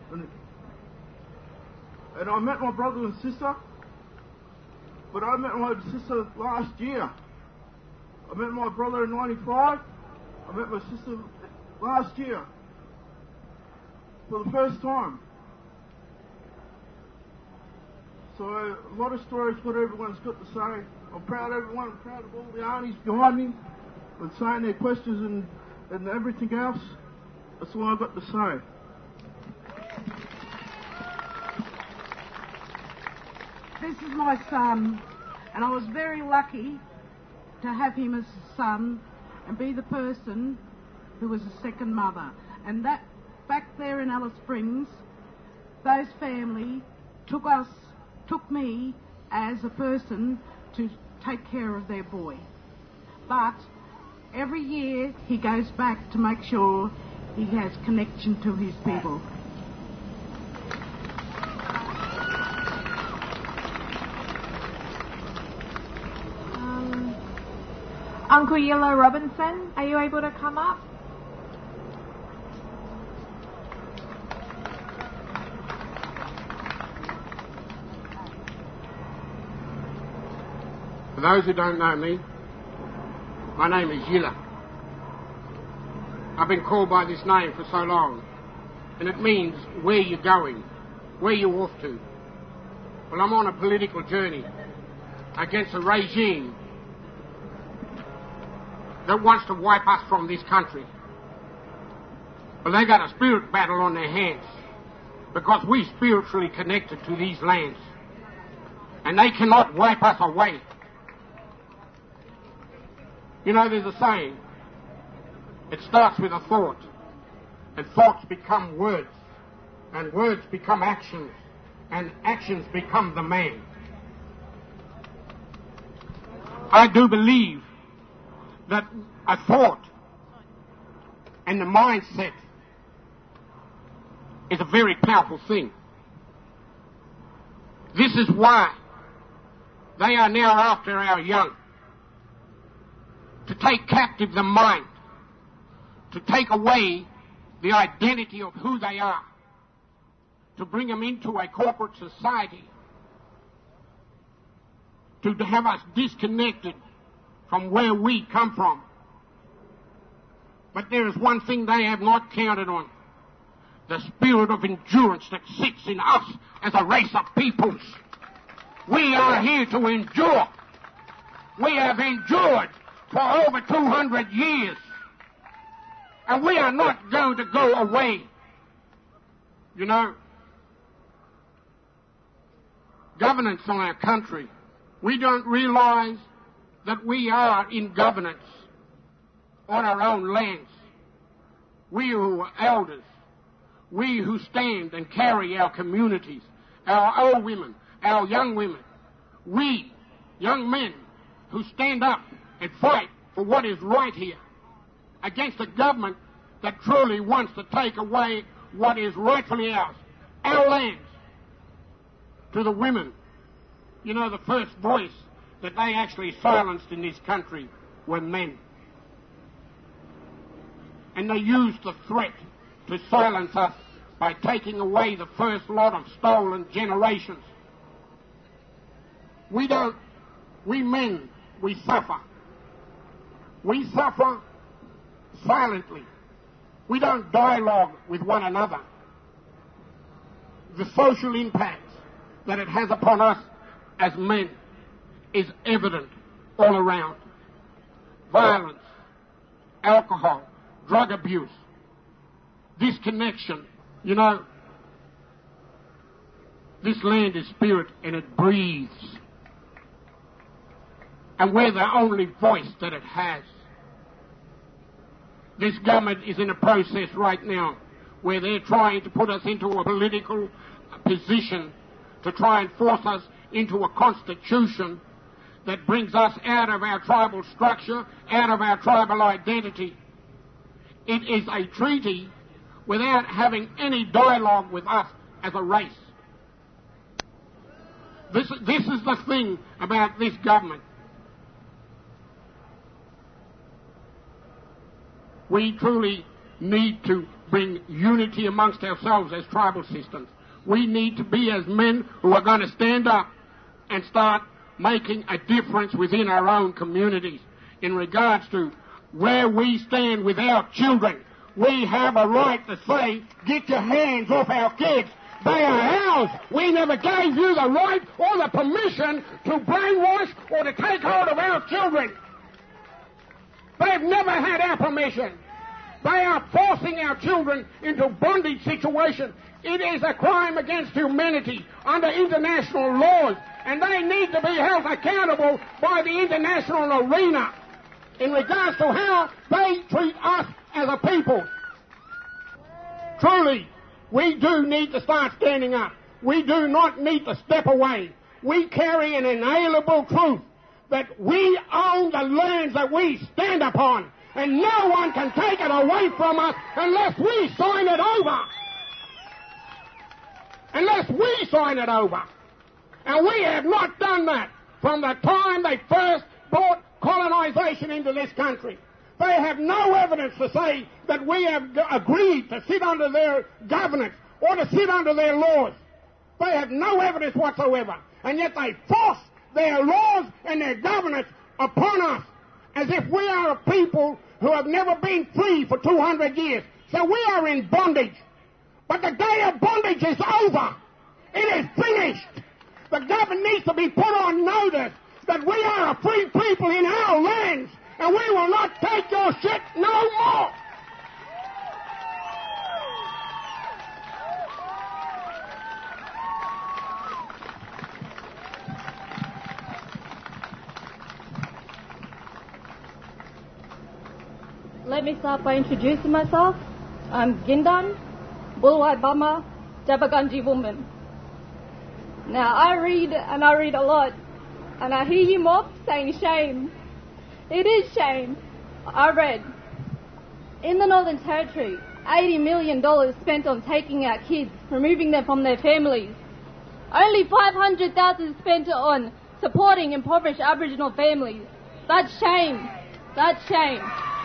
And I met my brother and sister, but I met my sister last year. I met my brother in 95. I met my sister last year for the first time. So a lot of stories what everyone's got to say. I'm proud of everyone. I'm proud of all the aunties behind me and saying their questions and everything else. That's all I've got to say. This is my son, and I was very lucky to have him as a son and be the person who was a second mother. And that back there in Alice Springs, those family took me as a person to take care of their boy. But every year he goes back to make sure he has connection to his people. Uncle Yellow Robinson, are you able to come up? those who don't know me, my name is Yilla. I've been called by this name for so long, and it means where you're going, where you're off to. Well, I'm on a political journey against a regime that wants to wipe us from this country. Well, they got a spirit battle on their hands because we're spiritually connected to these lands, and they cannot wipe us away. You know, there's a saying, it starts with a thought, and thoughts become words, and words become actions, and actions become the man. I do believe that a thought and the mindset is a very powerful thing. This is why they are now after our young, to take captive the mind, to take away the identity of who they are, to bring them into a corporate society, to have us disconnected from where we come from. But there is one thing they have not counted on: the spirit of endurance that sits in us as a race of peoples. We are here to endure. We have endured for over 200 years. And we are not going to go away. You know, governance on our country, we don't realize that we are in governance on our own lands. We who are elders, we who stand and carry our communities, our old women, our young women, we, young men, who stand up and fight for what is right here against a government that truly wants to take away what is rightfully ours, our lands, to the women. You know, the first voice that they actually silenced in this country were men. And they used the threat to silence us by taking away the first lot of stolen generations. We men, we suffer. We suffer silently. We don't dialogue with one another. The social impact that it has upon us as men is evident all around. Violence, alcohol, drug abuse, disconnection. You know, this land is spirit and it breathes. And we're the only voice that it has. This government is in a process right now where they're trying to put us into a political position to try and force us into a constitution that brings us out of our tribal structure, out of our tribal identity. It is a treaty without having any dialogue with us as a race. This is the thing about this government. We truly need to bring unity amongst ourselves as tribal systems. We need to be as men who are going to stand up and start making a difference within our own communities in regards to where we stand with our children. We have a right to say, get your hands off our kids. They are ours. We never gave you the right or the permission to brainwash or to take hold of our children. They've never had our permission. They are forcing our children into bondage situation. It is a crime against humanity under international laws, and they need to be held accountable by the international arena in regards to how they treat us as a people. Truly, we do need to start standing up. We do not need to step away. We carry an inalienable truth that we own the lands that we stand upon, and no one can take it away from us unless we sign it over. Unless we sign it over. And we have not done that from the time they first brought colonization into this country. They have no evidence to say that we have agreed to sit under their governance or to sit under their laws. They have no evidence whatsoever. And yet they force their laws and their governance upon us as if we are a people who have never been free for 200 years. So we are in bondage. But the day of bondage is over. It is finished. The government needs to be put on notice that we are a free people in our lands, and we will not take your shit no more. Let me start by introducing myself. I'm Gindan, Bulwai Bama, Jabaganji woman. Now I read a lot, and I hear you mock saying shame. It is shame. I read, in the Northern Territory, $80 million spent on taking out kids, removing them from their families. Only $500,000 spent on supporting impoverished Aboriginal families. That's shame. That's shame.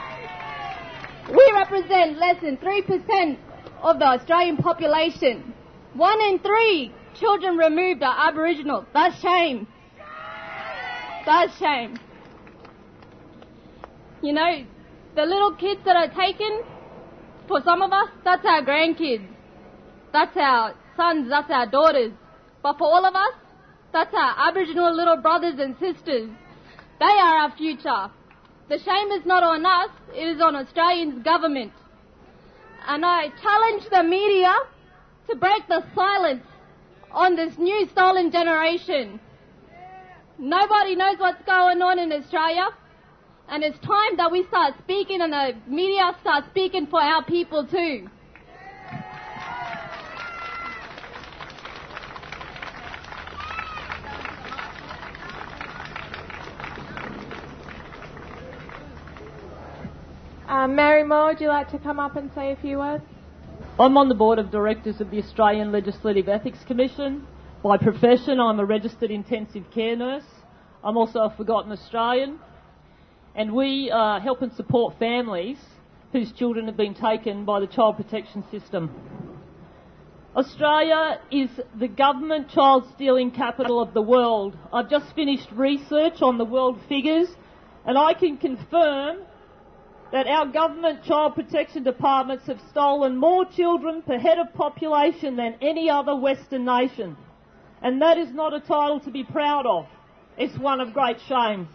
We represent less than 3% of the Australian population. 1 in 3 children removed are Aboriginal. That's shame. That's shame. You know, the little kids that are taken, for some of us, that's our grandkids. That's our sons, that's our daughters. But for all of us, that's our Aboriginal little brothers and sisters. They are our future. The shame is not on us, it is on Australia's government. And I challenge the media to break the silence on this new stolen generation. Nobody knows what's going on in Australia, and it's time that we start speaking and the media start speaking for our people too. Mary Moore, would you like to come up and say a few words? I'm on the board of directors of the Australian Legislative Ethics Commission. By profession, I'm a registered intensive care nurse. I'm also a forgotten Australian. And we help and support families whose children have been taken by the child protection system. Australia is the government child stealing capital of the world. I've just finished research on the world figures, and I can confirm that our government child protection departments have stolen more children per head of population than any other Western nation. And that is not a title to be proud of. It's one of great shame.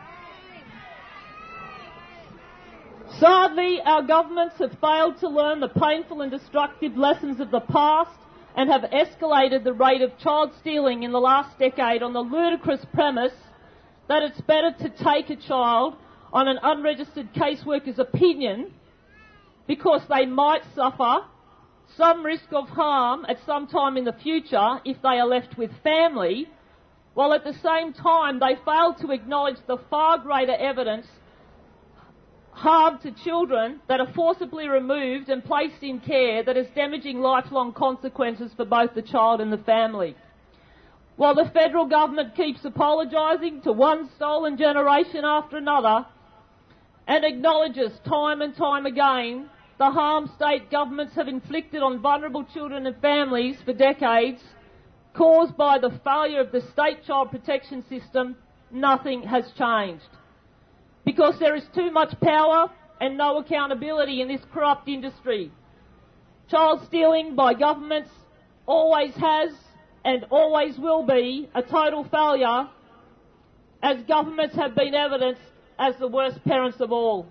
Sadly, our governments have failed to learn the painful and destructive lessons of the past and have escalated the rate of child stealing in the last decade on the ludicrous premise that it's better to take a child on an unregistered caseworker's opinion because they might suffer some risk of harm at some time in the future if they are left with family, while at the same time they fail to acknowledge the far greater evidence harm to children that are forcibly removed and placed in care that is damaging lifelong consequences for both the child and the family. While the federal government keeps apologising to one stolen generation after another, and acknowledges time and time again the harm state governments have inflicted on vulnerable children and families for decades, caused by the failure of the state child protection system, nothing has changed. Because there is too much power and no accountability in this corrupt industry. Child stealing by governments always has and always will be a total failure, as governments have been evidenced as the worst parents of all.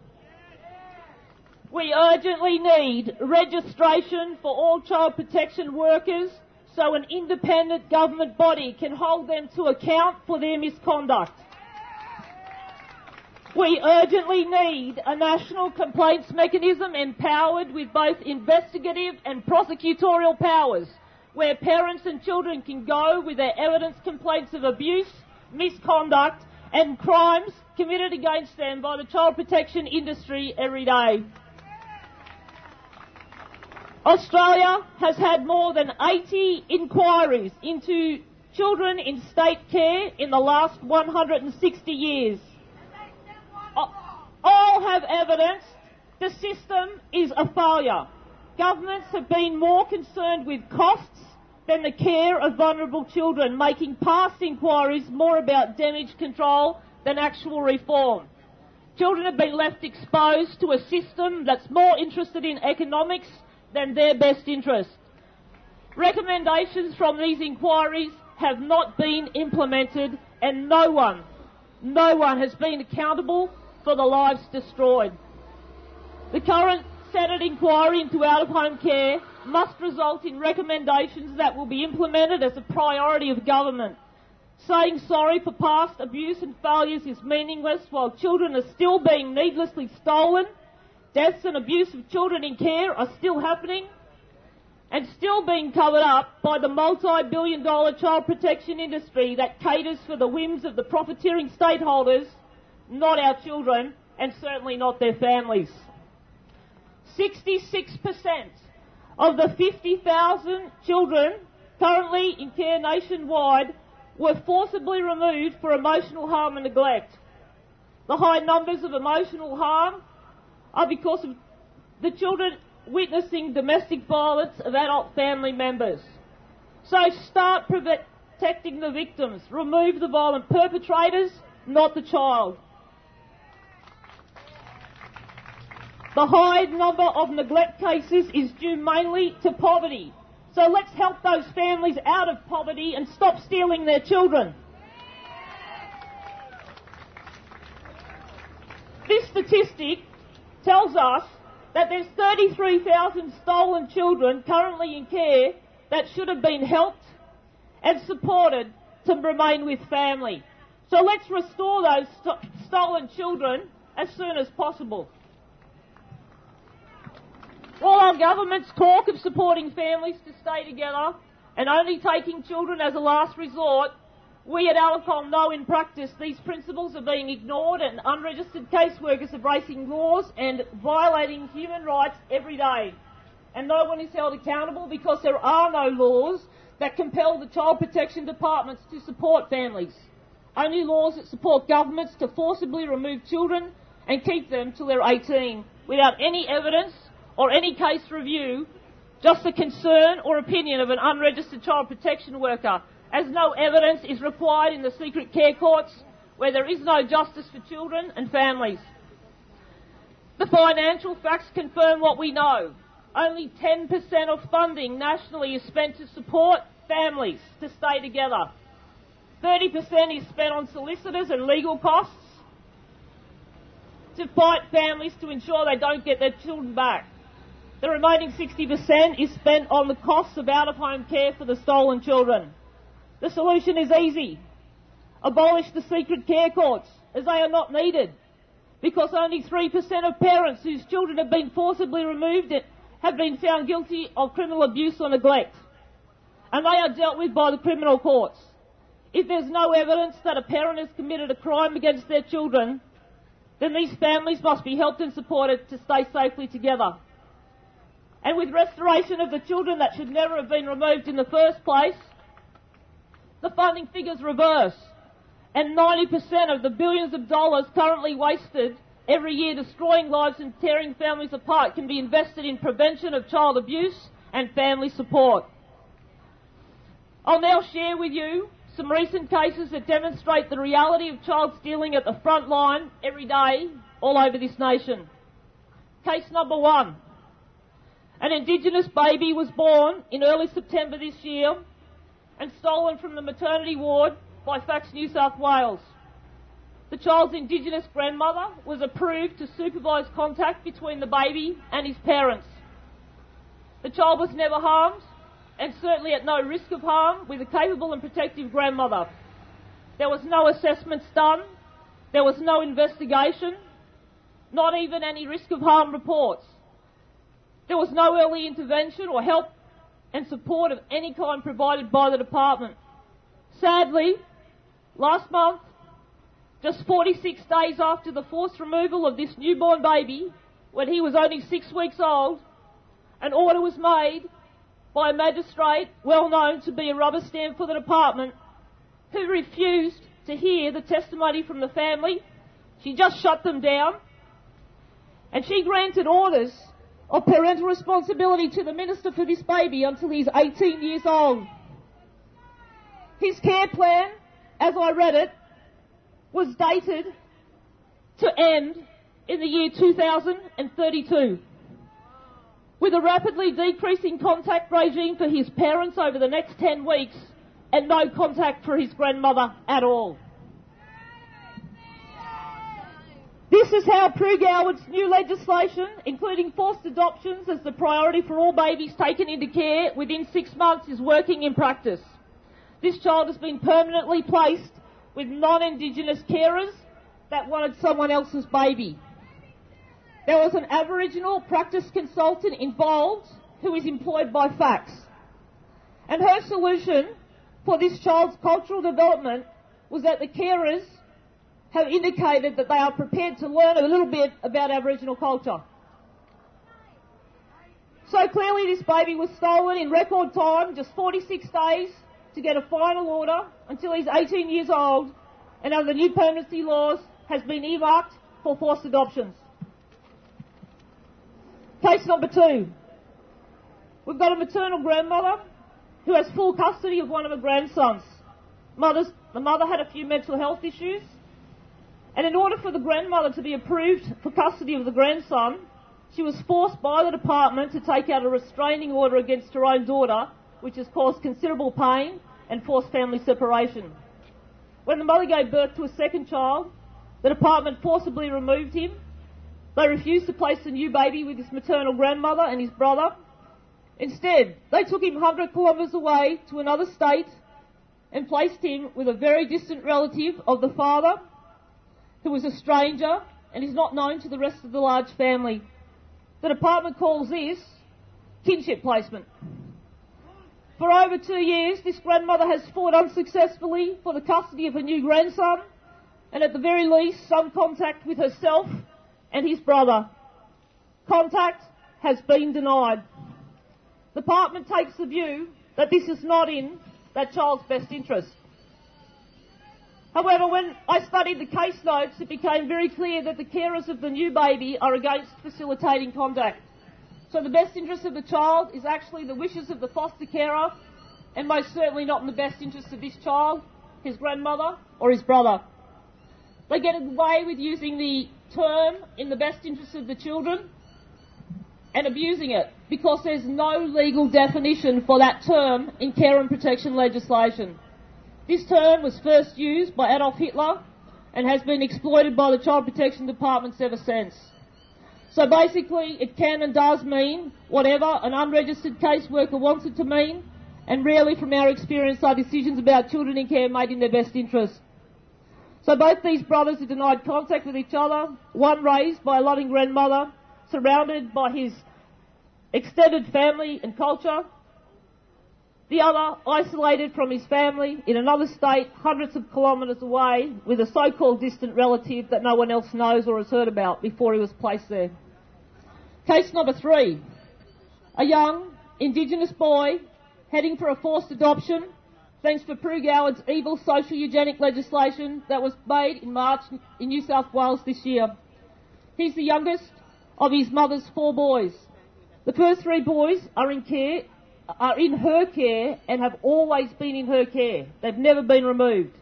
We urgently need registration for all child protection workers so an independent government body can hold them to account for their misconduct. We urgently need a national complaints mechanism empowered with both investigative and prosecutorial powers, where parents and children can go with their evidence complaints of abuse, misconduct and crimes committed against them by the child protection industry every day. Australia has had more than 80 inquiries into children in state care in the last 160 years. All have evidence the system is a failure. Governments have been more concerned with costs than the care of vulnerable children, making past inquiries more about damage control than actual reform. Children have been left exposed to a system that's more interested in economics than their best interest. Recommendations from these inquiries have not been implemented, and no one has been accountable for the lives destroyed. The current Senate inquiry into out-of-home care must result in recommendations that will be implemented as a priority of government. Saying sorry for past abuse and failures is meaningless while children are still being needlessly stolen, deaths and abuse of children in care are still happening, and still being covered up by the multi-billion-dollar child protection industry that caters for the whims of the profiteering stakeholders, not our children, and certainly not their families. 66% of the 50,000 children currently in care nationwide were forcibly removed for emotional harm and neglect. The high numbers of emotional harm are because of the children witnessing domestic violence of adult family members. So start protecting the victims. Remove the violent perpetrators, not the child. The high number of neglect cases is due mainly to poverty. So let's help those families out of poverty and stop stealing their children. This statistic tells us that there's 33,000 stolen children currently in care that should have been helped and supported to remain with family. So let's restore those stolen children as soon as possible. While our governments talk of supporting families to stay together and only taking children as a last resort, we at Alicom know in practice these principles are being ignored and unregistered caseworkers are breaking laws and violating human rights every day. And no one is held accountable because there are no laws that compel the child protection departments to support families. Only laws that support governments to forcibly remove children and keep them till they're 18 without any evidence or any case review, just the concern or opinion of an unregistered child protection worker, as no evidence is required in the secret care courts where there is no justice for children and families. The financial facts confirm what we know. Only 10% of funding nationally is spent to support families to stay together. 30% is spent on solicitors and legal costs to fight families to ensure they don't get their children back. The remaining 60% is spent on the costs of out-of-home care for the stolen children. The solution is easy. Abolish the secret care courts, as they are not needed, because only 3% of parents whose children have been forcibly removed have been found guilty of criminal abuse or neglect, and they are dealt with by the criminal courts. If there's no evidence that a parent has committed a crime against their children, then these families must be helped and supported to stay safely together. And with restoration of the children that should never have been removed in the first place, the funding figures reverse, and 90% of the billions of dollars currently wasted every year destroying lives and tearing families apart can be invested in prevention of child abuse and family support. I'll now share with you some recent cases that demonstrate the reality of child stealing at the front line every day all over this nation. Case number 1. An Indigenous baby was born in early September this year and stolen from the maternity ward by Facts New South Wales. The child's Indigenous grandmother was approved to supervise contact between the baby and his parents. The child was never harmed and certainly at no risk of harm with a capable and protective grandmother. There was no assessments done, there was no investigation, not even any risk of harm reports. There was no early intervention or help and support of any kind provided by the department. Sadly, last month, just 46 days after the forced removal of this newborn baby, when he was only 6 weeks old, an order was made by a magistrate well known to be a rubber stamp for the department, who refused to hear the testimony from the family. She just shut them down, and she granted orders of parental responsibility to the minister for this baby until he's 18 years old. His care plan, as I read it, was dated to end in the year 2032, with a rapidly decreasing contact regime for his parents over the next 10 weeks and no contact for his grandmother at all. This is how Prue Goward's new legislation, including forced adoptions as the priority for all babies taken into care within 6 months, is working in practice. This child has been permanently placed with non-Indigenous carers that wanted someone else's baby. There was an Aboriginal practice consultant involved who is employed by FACTS. And her solution for this child's cultural development was that the carers have indicated that they are prepared to learn a little bit about Aboriginal culture. So clearly this baby was stolen in record time, just 46 days, to get a final order until he's 18 years old, and under the new permanency laws has been earmarked for forced adoptions. Case number 2. We've got a maternal grandmother who has full custody of one of her grandsons. The mother had a few mental health issues, and in order for the grandmother to be approved for custody of the grandson, she was forced by the department to take out a restraining order against her own daughter, which has caused considerable pain and forced family separation. When the mother gave birth to a second child, the department forcibly removed him. They refused to place the new baby with his maternal grandmother and his brother. Instead, they took him 100 kilometres away to another state and placed him with a very distant relative of the father, who was a stranger and is not known to the rest of the large family. The department calls this kinship placement. For over 2 years, this grandmother has fought unsuccessfully for the custody of her new grandson, and at the very least, some contact with herself and his brother. Contact has been denied. The department takes the view that this is not in that child's best interest. However, when I studied the case notes, it became very clear that the carers of the new baby are against facilitating contact. So the best interest of the child is actually the wishes of the foster carer, and most certainly not in the best interest of this child, his grandmother, or his brother. They get away with using the term in the best interest of the children and abusing it because there's no legal definition for that term in care and protection legislation. This term was first used by Adolf Hitler and has been exploited by the Child Protection Departments ever since. So basically, it can and does mean whatever an unregistered caseworker wants it to mean, and rarely from our experience are decisions about children in care made in their best interest. So both these brothers are denied contact with each other, one raised by a loving grandmother, surrounded by his extended family and culture, the other isolated from his family in another state, hundreds of kilometres away, with a so-called distant relative that no one else knows or has heard about before he was placed there. Case number 3. A young Indigenous boy heading for a forced adoption thanks to Prue Goward's evil social eugenic legislation that was made in March in New South Wales this year. He's the youngest of his mother's 4 boys. The first 3 boys are in her care and have always been in her care. They've never been removed.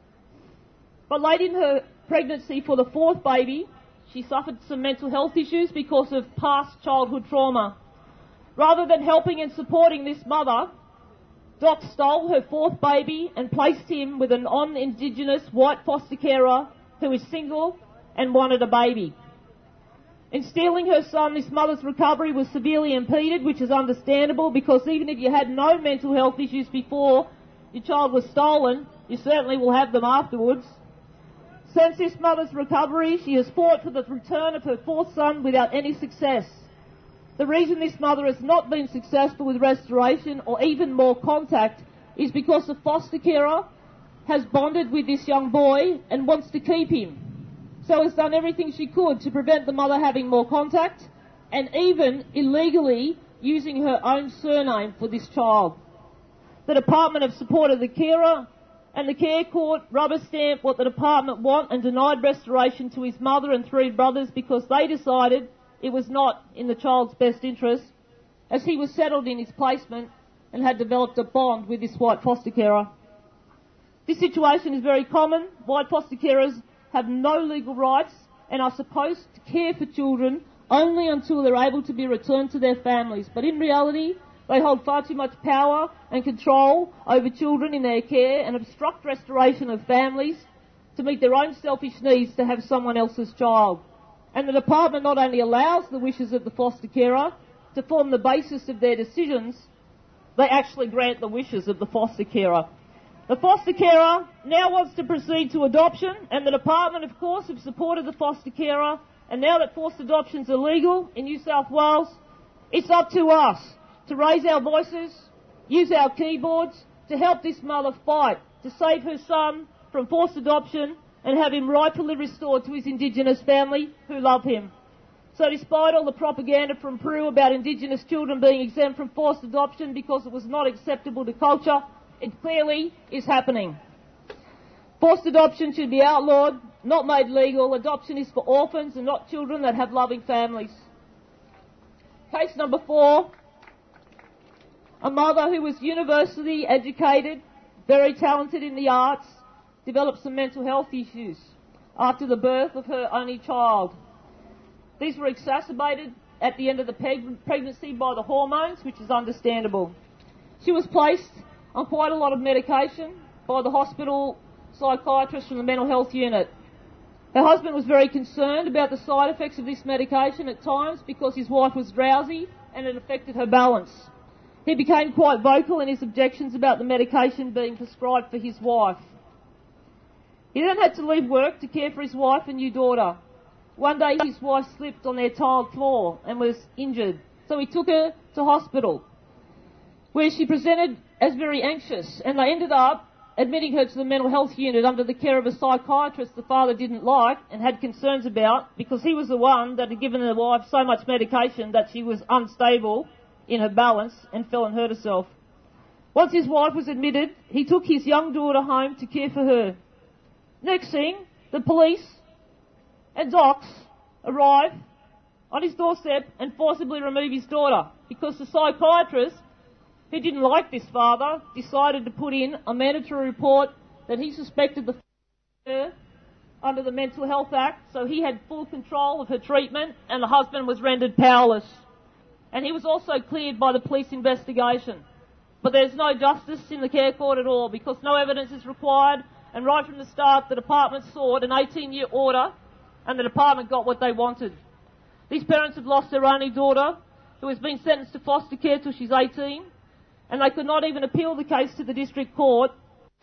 But late in her pregnancy for the 4th baby, she suffered some mental health issues because of past childhood trauma. Rather than helping and supporting this mother, Doc stole her 4th baby and placed him with a non-Indigenous white foster carer who is single and wanted a baby. In stealing her son, this mother's recovery was severely impeded, which is understandable because even if you had no mental health issues before your child was stolen, you certainly will have them afterwards. Since this mother's recovery, she has fought for the return of her 4th son without any success. The reason this mother has not been successful with restoration or even more contact is because the foster carer has bonded with this young boy and wants to keep him. So has done everything she could to prevent the mother having more contact and even illegally using her own surname for this child. The department have supported the carer and the care court rubber stamped what the department want and denied restoration to his mother and 3 brothers because they decided it was not in the child's best interest as he was settled in his placement and had developed a bond with this white foster carer. This situation is very common. White foster carers have no legal rights and are supposed to care for children only until they're able to be returned to their families. But in reality, they hold far too much power and control over children in their care and obstruct restoration of families to meet their own selfish needs to have someone else's child. And the department not only allows the wishes of the foster carer to form the basis of their decisions, they actually grant the wishes of the foster carer. The foster carer now wants to proceed to adoption, and the department, of course, have supported the foster carer. And now that forced adoptions are legal in New South Wales, it's up to us to raise our voices, use our keyboards to help this mother fight to save her son from forced adoption and have him rightfully restored to his Indigenous family who love him. So despite all the propaganda from Peru about Indigenous children being exempt from forced adoption because it was not acceptable to culture, it clearly is happening. Forced adoption should be outlawed, not made legal. Adoption is for orphans and not children that have loving families. Case number 4. A mother who was university educated, very talented in the arts, developed some mental health issues after the birth of her only child. These were exacerbated at the end of the pregnancy by the hormones, which is understandable. She was placed on quite a lot of medication by the hospital psychiatrist from the mental health unit. Her husband was very concerned about the side effects of this medication at times because his wife was drowsy and it affected her balance. He became quite vocal in his objections about the medication being prescribed for his wife. He then had to leave work to care for his wife and new daughter. One day his wife slipped on their tiled floor and was injured, so he took her to hospital, where she presented as very anxious, and they ended up admitting her to the mental health unit under the care of a psychiatrist the father didn't like and had concerns about because he was the one that had given the wife so much medication that she was unstable in her balance and fell and hurt herself. Once his wife was admitted, he took his young daughter home to care for her. Next thing, the police and docs arrive on his doorstep and forcibly remove his daughter because the psychiatrist, who didn't like this father, decided to put in a mandatory report that he suspected the father under the Mental Health Act, so he had full control of her treatment and the husband was rendered powerless. And he was also cleared by the police investigation. But there's no justice in the care court at all because no evidence is required, and right from the start the department sought an 18-year order and the department got what they wanted. These parents have lost their only daughter, who has been sentenced to foster care till she's 18, and they could not even appeal the case to the district court.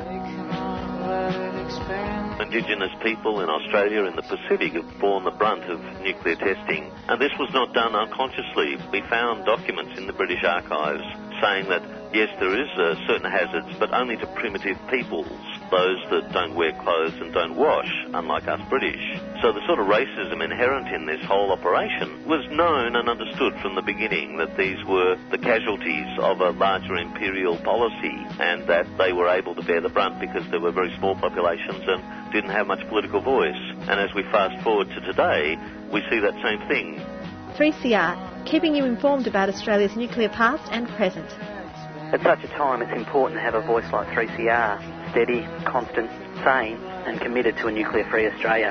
Indigenous people in Australia and the Pacific have borne the brunt of nuclear testing, and this was not done unconsciously. We found documents in the British archives saying that, yes, there is certain hazards, but only to primitive peoples, those that don't wear clothes and don't wash, unlike us British. So the sort of racism inherent in this whole operation was known and understood from the beginning, that these were the casualties of a larger imperial policy and that they were able to bear the brunt because they were very small populations and didn't have much political voice. And as we fast forward to today, we see that same thing. 3CR, keeping you informed about Australia's nuclear past and present. At such a time, it's important to have a voice like 3CR, steady, constant, sane and committed to a nuclear-free Australia.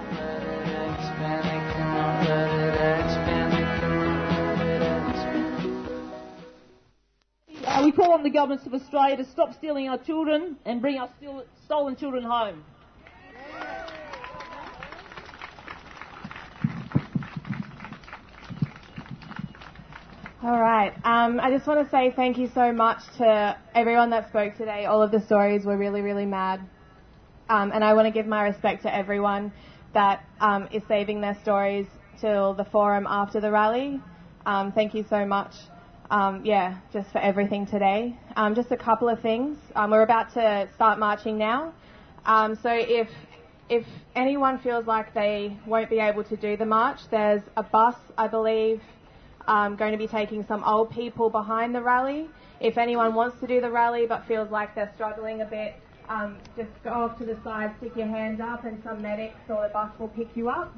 We call on the governments of Australia to stop stealing our children and bring our stolen children home. All right. I just want to say thank you so much to everyone that spoke today. All of the stories were really, really mad. And I want to give my respect to everyone that is saving their stories till the forum after the rally. Thank you so much. Just for everything today. Just a couple of things. We're about to start marching now. So if anyone feels like they won't be able to do the march, there's a bus, I believe, going to be taking some old people behind the rally. If anyone wants to do the rally but feels like they're struggling a bit, just go off to the side, stick your hands up, and some medics or the bus will pick you up.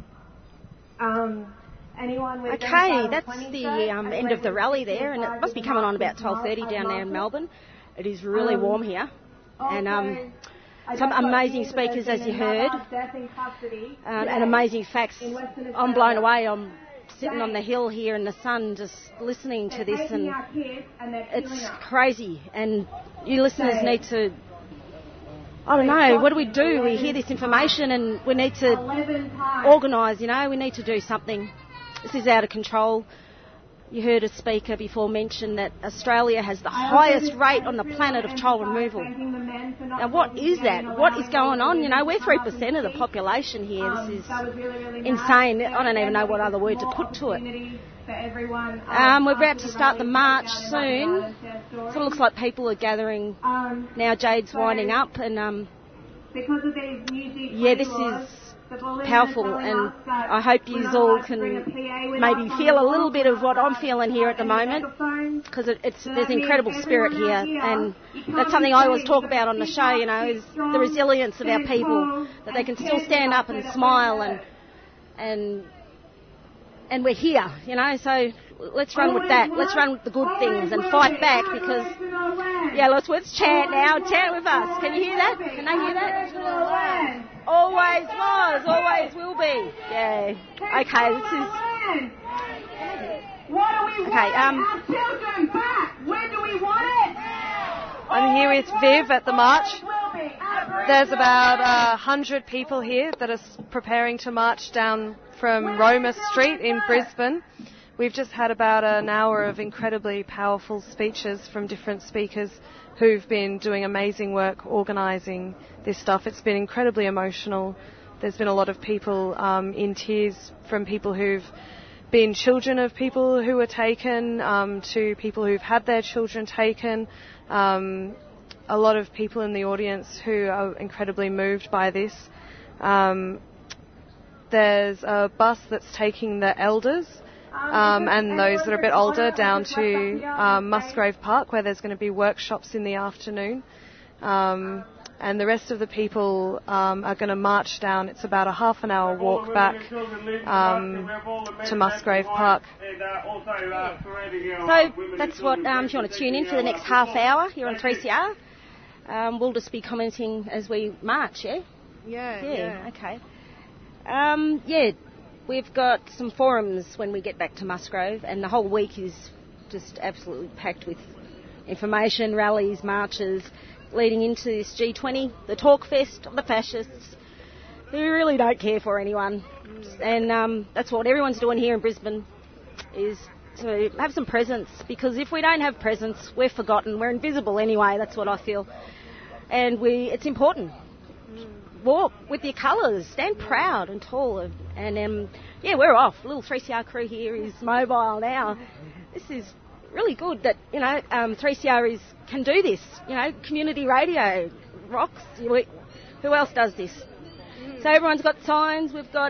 Anyone with okay, that's the end of the rally there, and it must be coming on about 12:30 down there in Melbourne. It is really warm here, and some amazing speakers, as you heard, and amazing facts. I'm blown away. I'm sitting on the hill here in the sun just listening to this, and it's crazy. And you listeners need to, I don't know, what do? We hear this information and we need to organise, we need to do something. This is out of control. You heard a speaker before mention that Australia has the highest rate on the planet of child removal. Now, what is that? What is going on? We're 3% of the population here. This is insane. I don't even know what other word to put to it. We're about to start the march soon. So it looks like people are gathering now. Jade's winding up, and this is powerful, and I hope you all can maybe feel a little bit of what I'm feeling here at the moment, because there's incredible spirit here, and that's something I always talk about on the show, is the resilience of our people, that they can still stand up and smile, and we're here, so let's run with that. Let's run with the good things and fight back, because, let's chant now. Chant with us. Can you hear that? Can they hear that? Always was, always will be. Yeah. Okay, this is... What do we want? Our children back. Where do we want it? I'm here with Viv at the march. There's about 100 people here that are preparing to march down from Roma Street in Brisbane. We've just had about an hour of incredibly powerful speeches from different speakers who've been doing amazing work organising this stuff. It's been incredibly emotional. There's been a lot of people in tears, from people who've been children of people who were taken to people who've had their children taken. A lot of people in the audience who are incredibly moved by this. There's a bus that's taking the elders and those that are a bit older down to Musgrave Park, where there's going to be workshops in the afternoon. And the rest of the people are going to march down. It's about a half an hour walk back to Musgrave Park. So that's what, if you want to tune in for the next half hour here on 3CR, we'll just be commenting as we march, yeah? Yeah. Okay. We've got some forums when we get back to Musgrave, and the whole week is just absolutely packed with information, rallies, marches, leading into this G20, the talk fest of the fascists, who really don't care for anyone. And that's what everyone's doing here in Brisbane, is to have some presence, because if we don't have presence, we're forgotten. We're invisible anyway, that's what I feel. And it's important. Walk with your colours, stand proud and tall, and we're off. The little 3CR crew here is mobile now. This is really good that 3CR can do this. Community radio rocks. Who else does this? So everyone's got signs. We've got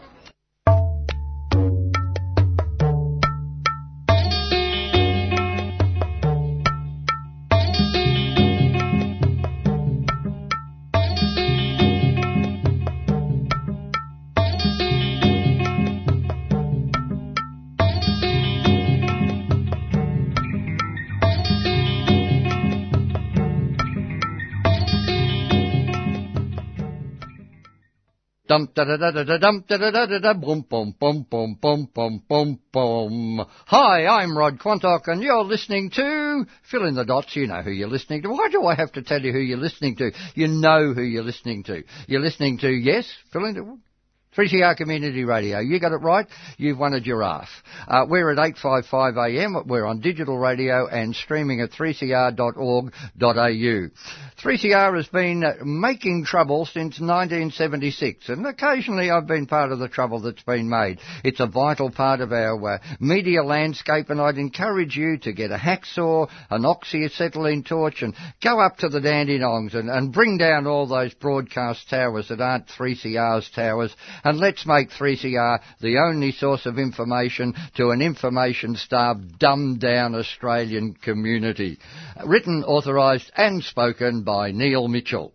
Dum da da da da da dum da da da da da boom boom boom boom boom boom boom boom. Hi, I'm Rod Quantock, and you're listening to Fill in the Dots. You know who you're listening to. Why do I have to tell you who you're listening to? You know who you're listening to. You're listening to, yes, fill in the 3CR Community Radio. You got it right. You've won a giraffe. We're at 8:55 a.m. We're on digital radio and streaming at 3cr.org.au. 3CR has been making trouble since 1976, and occasionally I've been part of the trouble that's been made. It's a vital part of our media landscape, and I'd encourage you to get a hacksaw, an oxyacetylene torch, and go up to the Dandenongs and bring down all those broadcast towers that aren't 3CR's towers, and let's make 3CR the only source of information to an information-starved, dumbed-down Australian community. Written, authorised and spoken by Neil Mitchell.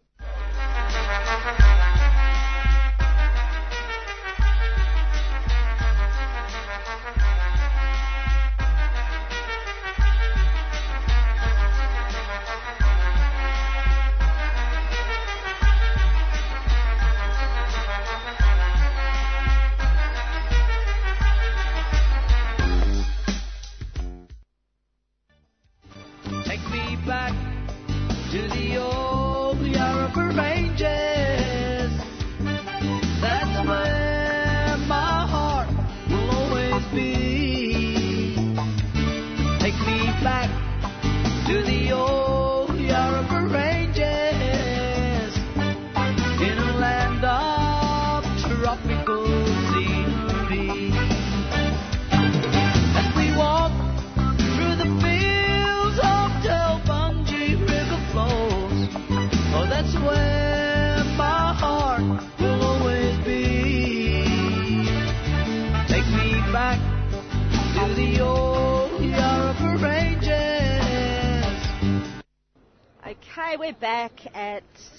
Okay, we're back at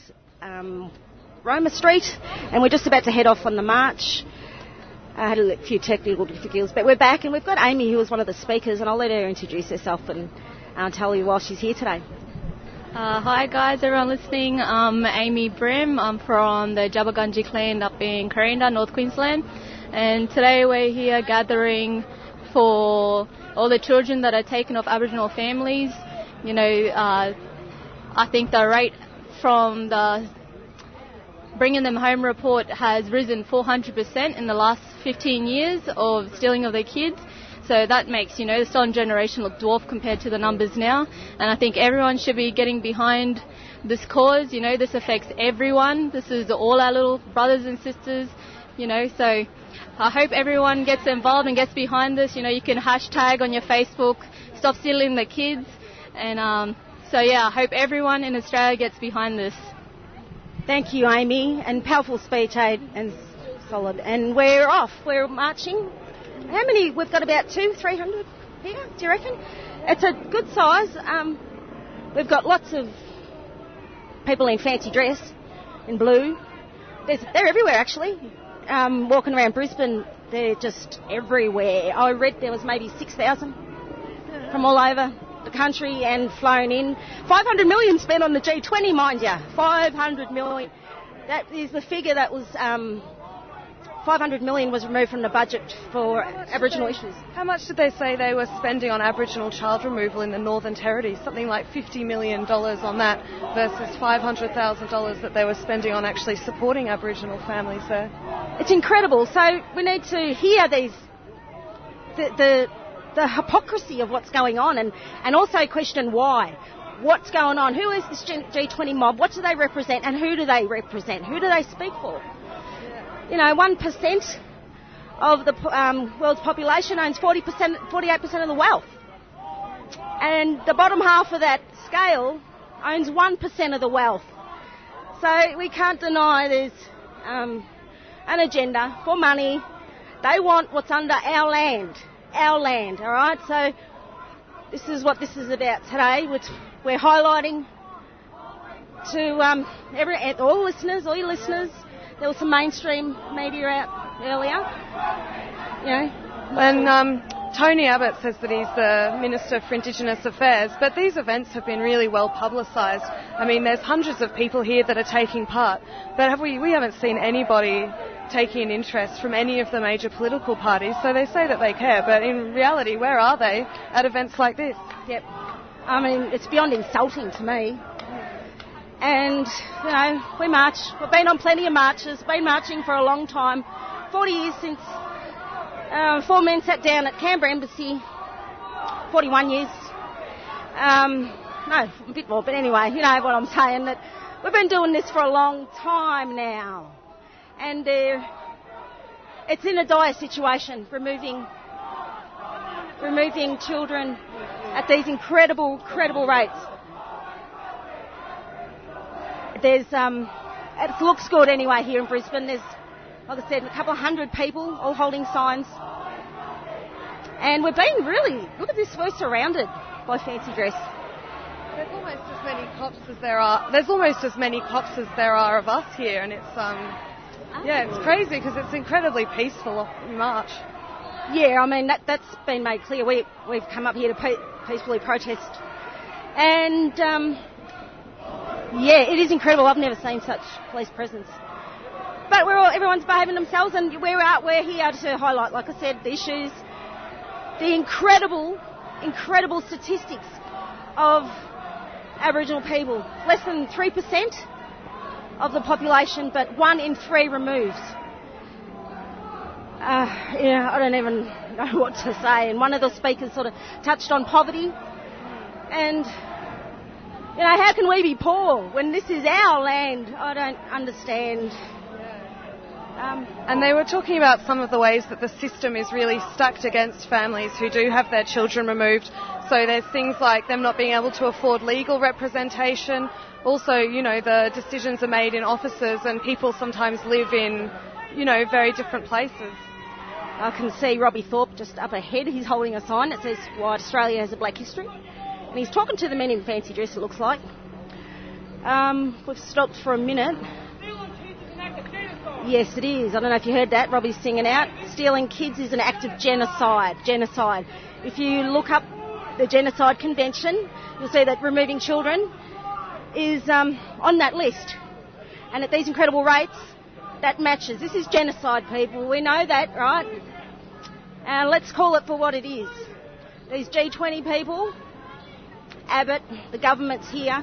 Roma Street, and we're just about to head off on the march. I had a few technical difficulties, but we're back, and we've got Amy, who was one of the speakers, and I'll let her introduce herself and tell you why she's here today. Hi guys, everyone listening. I'm Amy Brim. I'm from the Jabagunji clan up in Corinda, North Queensland. And today we're here gathering for all the children that are taken off Aboriginal families. You know, I think the rate from the Bringing Them Home report has risen 400% in the last 15 years of stealing of their kids. So that makes, you know, the stolen generation look dwarf compared to the numbers now. And I think everyone should be getting behind this cause. You know, this affects everyone. This is all our little brothers and sisters, you know. So I hope everyone gets involved and gets behind this. You know, you can hashtag on your Facebook, stop stealing the kids. And so, yeah, I hope everyone in Australia gets behind this. Thank you, Amy, and powerful speech, and solid. And we're off. We're marching. How many? We've got about 200-300 here, do you reckon? It's a good size. We've got lots of people in fancy dress, in blue. They're everywhere, actually. Walking around Brisbane, they're just everywhere. I read there was maybe 6,000 from all over the country and flown in. 500 million spent on the G20, mind you. 500 million. That is the figure that was... 500 million was removed from the budget for Aboriginal issues. How much did they say they were spending on Aboriginal child removal in the Northern Territory? Something like $50 million on that versus $500,000 that they were spending on actually supporting Aboriginal families there. It's incredible. So we need to hear these... the hypocrisy of what's going on and also question why. What's going on? Who is this G20 mob? What do they represent and who do they represent? Who do they speak for? You know, 1% of the world's population owns 48% of the wealth. And the bottom half of that scale owns 1% of the wealth. So we can't deny there's an agenda for money. They want what's under our land, all right? So this is what this is about today, which we're highlighting to all your listeners. There was some mainstream media out earlier, you know. And Tony Abbott says that he's the Minister for Indigenous Affairs, but these events have been really well publicised. I mean, there's hundreds of people here that are taking part, but we haven't seen anybody taking an interest from any of the major political parties, so they say that they care, but in reality, where are they at events like this? Yep. I mean, it's beyond insulting to me. And, you know, we march. We've been on plenty of marches, been marching for a long time. 40 years since 4 men sat down at Canberra Embassy. 41 years. No, a bit more, but anyway, you know what I'm saying, that we've been doing this for a long time now. And it's in a dire situation, removing children at these incredible rates. There's, it looks good anyway here in Brisbane. There's, like I said, a couple of hundred people all holding signs. And we're being really, look at this, we're surrounded by fancy dress. There's almost as many cops as there are. There's almost as many cops as there are of us here, and it's yeah, it's crazy because it's incredibly peaceful march. Yeah, I mean that's been made clear. We've come up here to peacefully protest, and yeah, it is incredible. I've never seen such police presence. But everyone's behaving themselves, and we're here to highlight, like I said, the issues, the incredible statistics of Aboriginal people. Less than 3% of the population, but 1 in 3 removes. Yeah, I don't even know what to say. And one of the speakers sort of touched on poverty. And, you know, how can we be poor when this is our land? I don't understand. And they were talking about some of the ways that the system is really stacked against families who do have their children removed. So there's things like them not being able to afford legal representation. Also, you know, the decisions are made in offices and people sometimes live in, you know, very different places. I can see Robbie Thorpe just up ahead. He's holding a sign that says, "Why Australia has a black history." And he's talking to the men in fancy dress, it looks like. We've stopped for a minute. Yes, it is. I don't know if you heard that. Robbie's singing out. Stealing kids is an act of genocide. Genocide. If you look up the Genocide Convention, you'll see that removing children is on that list. And at these incredible rates, that matches. This is genocide, people. We know that, right? And let's call it for what it is. These G20 people, Abbott, the government's here,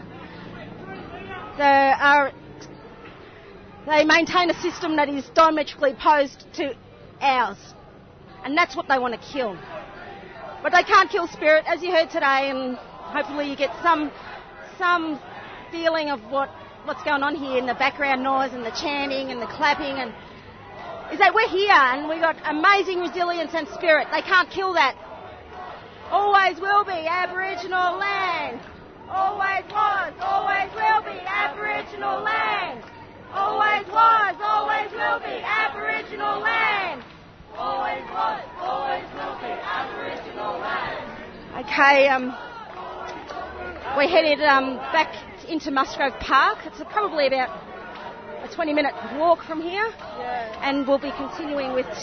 they maintain a system that is diametrically opposed to ours. And that's what they want to kill. But they can't kill spirit, as you heard today, and hopefully you get some feeling of what's going on here in the background noise and the chanting and the clapping, and is that we're here and we've got amazing resilience and spirit. They can't kill that. Always will be Aboriginal land. Always was, always will be Aboriginal land. Always was, always will be Aboriginal land. Always was, always will be Aboriginal land. Okay, we're headed back into Musgrove Park. It's probably about a 20-minute walk from here, and we'll be continuing with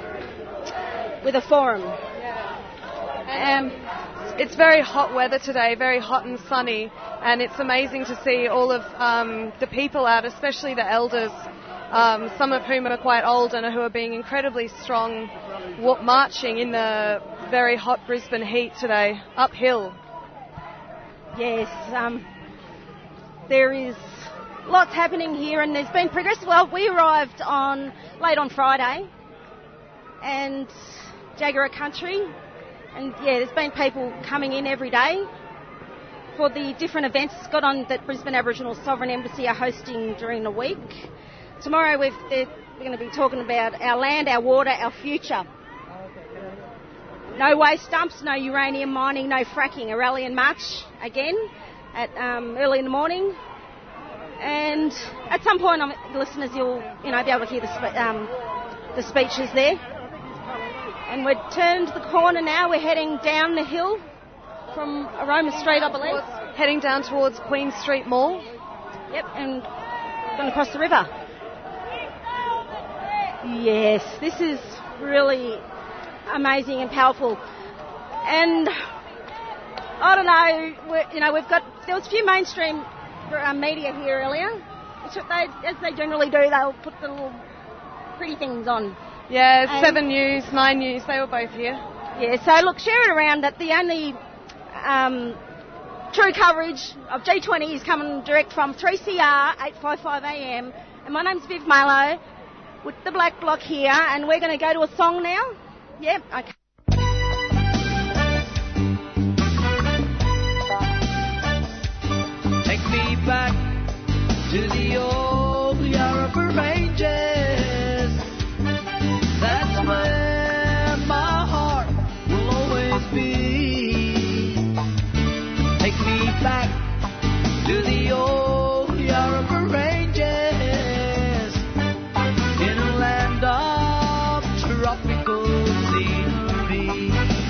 a forum. It's very hot weather today, very hot and sunny, and it's amazing to see all of the people out, especially the elders, some of whom are quite old and who are being incredibly strong, marching in the very hot Brisbane heat today, uphill. Yes, there is lots happening here, and there's been progress. Well, we arrived late on Friday, and Jagera Country. And there's been people coming in every day for the different events that Brisbane Aboriginal Sovereign Embassy are hosting during the week. Tomorrow we're going to be talking about our land, our water, our future. No waste dumps, no uranium mining, no fracking. A rally and march again at early in the morning. And at some point, listeners, you'll be able to hear the speeches there. And we've turned the corner now. We're heading down the hill from Aroma Street, I believe. Heading down towards Queen Street Mall. Yep, and going to cross the river. Yes, this is really amazing and powerful. And I don't know, there was a few mainstream media here earlier, which as they generally do, they'll put the little pretty things on. Yeah, 7 News, 9 News, they were both here. Yeah, so look, share it around that the only true coverage of G20 is coming direct from 3CR 855 AM. And my name's Viv Malo with the Black Bloc here, and we're going to go to a song now. Yep, okay. Take me back to the old Yarra Ranges. That's where my heart will always be. Take me back to the old Yarra Ranges, in a land of tropical scenery.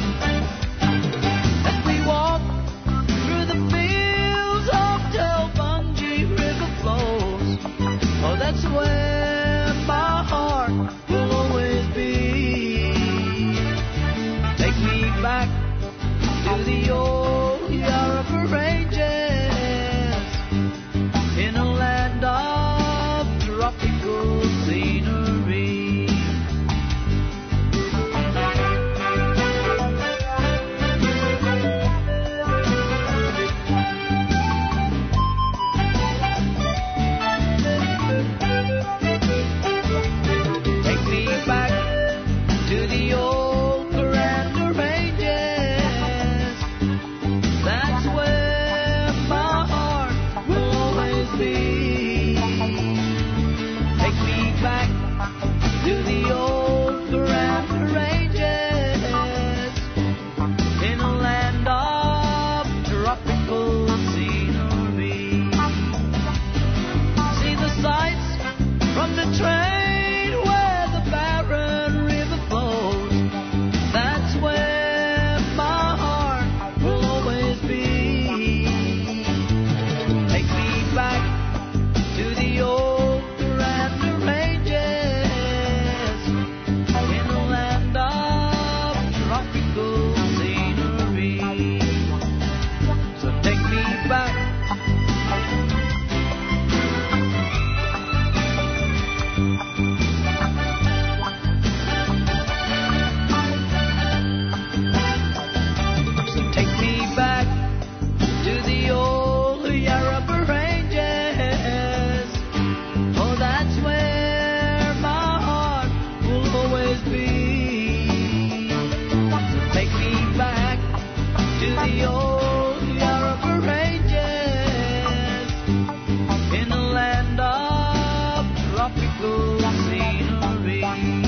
As we walk through the fields of Delbunji River flows, oh, that's where my heart will always be. Take me back to the old Yarra Ranges, in a land of tropical scenery. Take me back to the old Kuranda Ranges. That's where my heart will always be. Take me back to the old Kuranda Ranges, in a land of tropical scenery. See the sights from the train where the barren river flows. That's where my heart will always be. Take me back tropical scenery.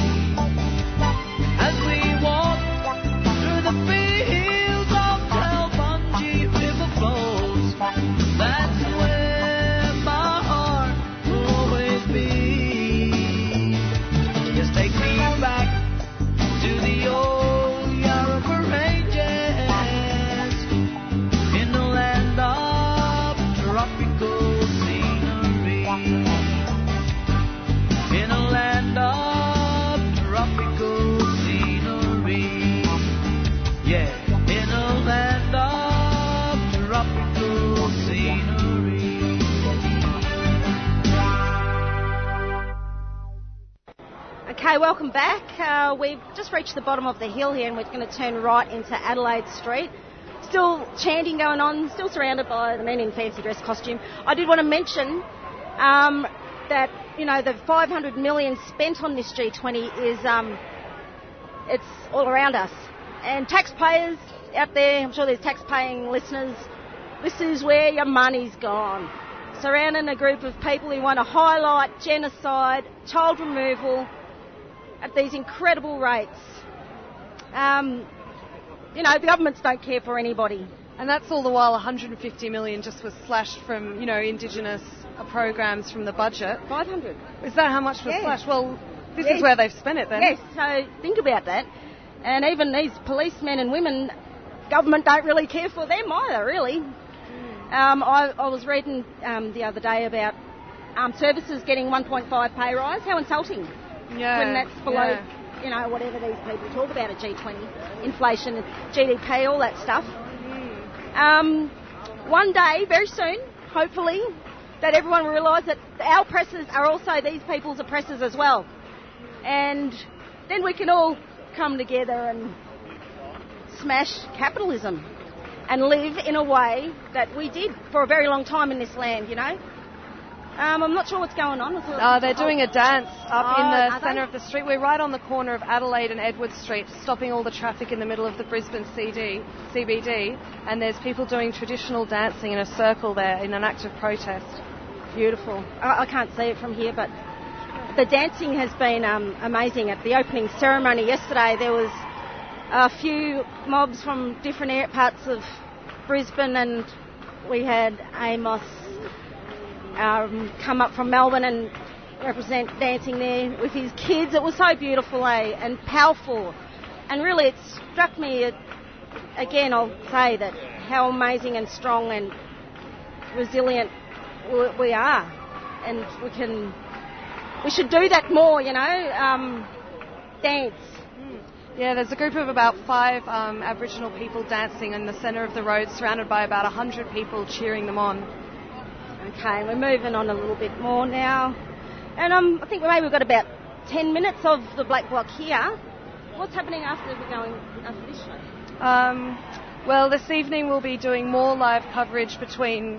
As we walk through the fields of Talbungi River flows, that's where my heart will always be. Just take me back to the old Yarra Ranges in the land of tropical scenery. In a land of tropical scenery. Yeah, in a land of tropical scenery. Okay, welcome back. We've just reached the bottom of the hill here and we're going to turn right into Adelaide Street. Still chanting going on, still surrounded by the men in fancy dress costume. I did want to mention that, you know, the 500 million spent on this G20 is, it's all around us. And taxpayers out there, I'm sure there's tax-paying listeners, this is where your money's gone. Surrounding a group of people who want to highlight genocide, child removal at these incredible rates. You know, the governments don't care for anybody. And that's all the while 150 million just was slashed from, you know, Indigenous programs from the budget. 500. Is that how much was Yeah. slashed? Well, this Yes. is where they've spent it then. Yes, so think about that. And even these policemen and women, government don't really care for them either, really. I was reading the other day about armed services getting 1.5 pay rise. How insulting. Yeah. When that's below, yeah. you know, whatever these people talk about at G20. Inflation, GDP, all that stuff. One day, very soon, hopefully, that everyone will realise that our oppressors are also these people's oppressors as well. And then we can all come together and smash capitalism and live in a way that we did for a very long time in this land, you know. I'm not sure what's going on. They're doing a dance up in the are centre they? of the street. We're right on the corner of Adelaide and Edward Street, stopping all the traffic in the middle of the Brisbane CBD, and there's people doing traditional dancing in a circle there in an act of protest. Beautiful. I can't see it from here, but the dancing has been amazing. At the opening ceremony yesterday, there was a few mobs from different parts of Brisbane, and we had Amos come up from Melbourne and represent dancing there with his kids. It was so beautiful, and powerful. And really it struck me, again I'll say that how amazing and strong and resilient we are. And we should do that more, you know, dance. Yeah, there's a group of about 5 Aboriginal people dancing in the centre of the road, surrounded by about 100 people cheering them on. Okay, we're moving on a little bit more now. And I think maybe we've got about 10 minutes of the Black Bloc here. What's happening after this show? Well, this evening we'll be doing more live coverage between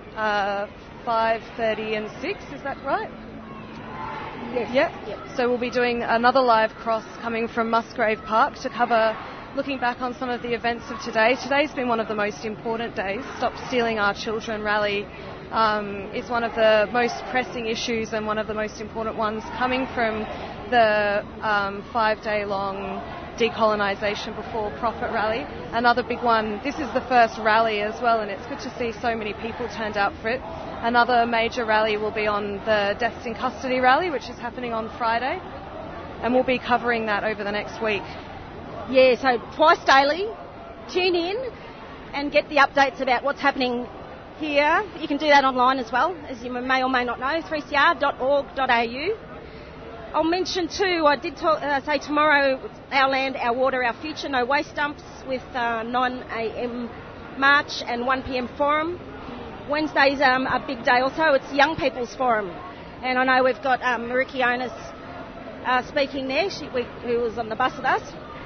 5:30 and 6, is that right? Yes. Yep. So we'll be doing another live cross coming from Musgrave Park to cover, looking back on some of the events of today. Today's been one of the most important days. Stop Stealing Our Children rally is one of the most pressing issues and one of the most important ones, coming from the 5-day-long decolonisation before profit rally. Another big one, this is the first rally as well, and it's good to see so many people turned out for it. Another major rally will be on the Deaths in Custody rally, which is happening on Friday, and we'll be covering that over the next week. Yeah, so twice daily, tune in and get the updates about what's happening here. You can do that online as well, as you may or may not know, 3cr.org.au. I'll mention too, I did say tomorrow, Our Land, Our Water, Our Future, no waste dumps, with 9 a.m. march and 1 p.m. forum. Wednesday's a big day also, it's Young People's Forum. And I know we've got Mariki Onus speaking there, who was on the bus with us.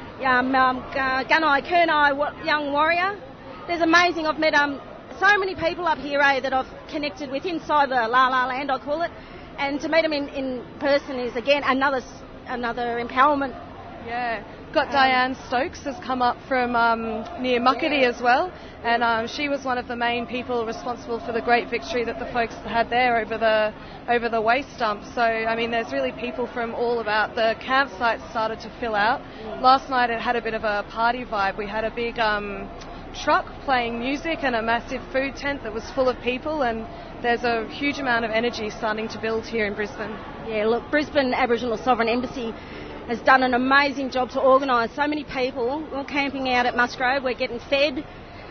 Gunai Kurnai, young warrior. There's amazing, I've met so many people up here that I've connected with inside the La La Land, I call it. And to meet them in person is, again, another empowerment. Yeah, Got Diane Stokes has come up from near Muckaty as well, and she was one of the main people responsible for the great victory that the folks had there over the waste dump. So I mean, there's really people from all about. The campsite started to fill out. Last night it had a bit of a party vibe. We had a big truck playing music and a massive food tent that was full of people, and there's a huge amount of energy starting to build here in Brisbane. Yeah, look, Brisbane Aboriginal Sovereign Embassy has done an amazing job to organise so many people. We're camping out at Musgrave. We're getting fed,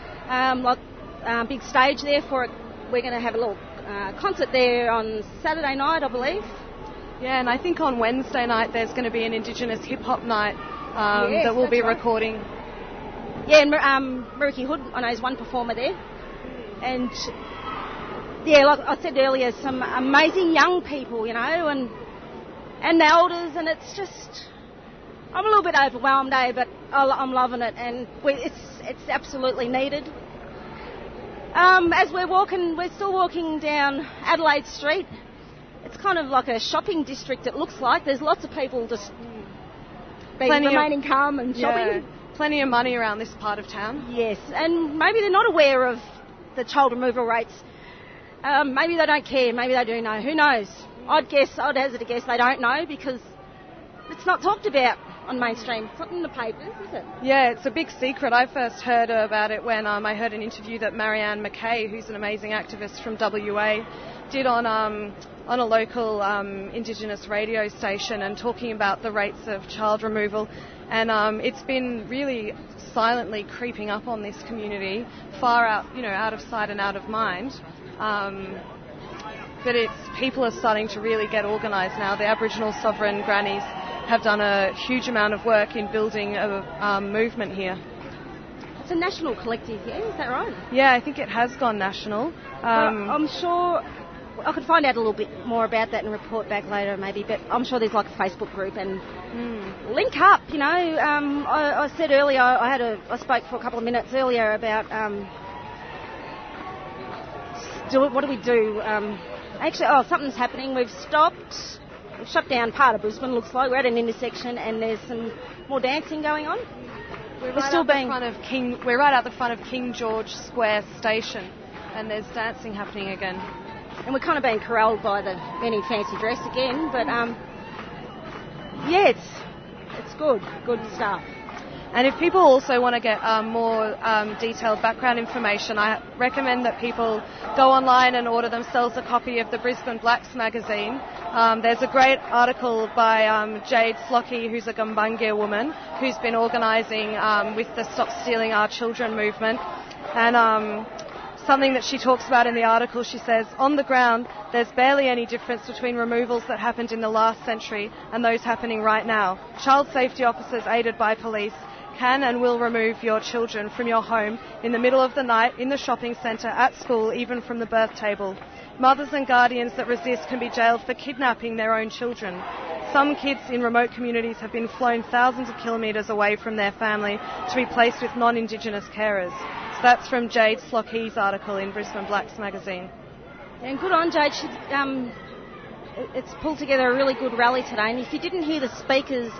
big stage there for it. We're going to have a little concert there on Saturday night, I believe. Yeah, and I think on Wednesday night there's going to be an Indigenous hip hop night Yes, that we'll be right. recording. Yeah, and Muriki Hood, I know, is one performer there. And yeah, like I said earlier, some amazing young people, you know, and the elders, and it's just, I'm a little bit overwhelmed, but I'm loving it, and it's absolutely needed. As we're still walking down Adelaide Street. It's kind of like a shopping district, it looks like. There's lots of people just remaining calm and shopping. Yeah, plenty of money around this part of town. Yes, and maybe they're not aware of the child removal rates. Maybe they don't care, maybe they do know, who knows? I'd hazard a guess they don't know, because it's not talked about on mainstream. It's not in the papers, is it? Yeah, it's a big secret. I first heard about it when I heard an interview that Marianne McKay, who's an amazing activist from WA, did on a local Indigenous radio station, and talking about the rates of child removal. And it's been really silently creeping up on this community, far out of sight and out of mind. But people are starting to really get organised now. The Aboriginal sovereign grannies have done a huge amount of work in building a movement here. It's a national collective, yeah? Is that right? Yeah, I think it has gone national. I'm sure I could find out a little bit more about that and report back later maybe, but I'm sure there's like a Facebook group and link up, you know. I said earlier, I spoke for a couple of minutes earlier about what do we do? Something's happening. We've shut down part of Brisbane, looks like. We're at an intersection and there's some more dancing going on. We're right out the front of King George Square Station, and there's dancing happening again. And we're kind of being corralled by the men in fancy dress again, but yeah, it's good stuff. And if people also want to get more detailed background information, I recommend that people go online and order themselves a copy of the Brisbane Blacks magazine. There's a great article by Jade Slockey, who's a Gumbaynggirr woman, who's been organising with the Stop Stealing Our Children movement. And something that she talks about in the article, she says, on the ground, there's barely any difference between removals that happened in the last century and those happening right now. Child safety officers aided by police can and will remove your children from your home in the middle of the night, in the shopping centre, at school, even from the birth table. Mothers and guardians that resist can be jailed for kidnapping their own children. Some kids in remote communities have been flown thousands of kilometres away from their family to be placed with non-Indigenous carers. So that's from Jade Slockey's article in Brisbane Blacks magazine. And good on Jade. It's pulled together a really good rally today. And if you didn't hear the speakers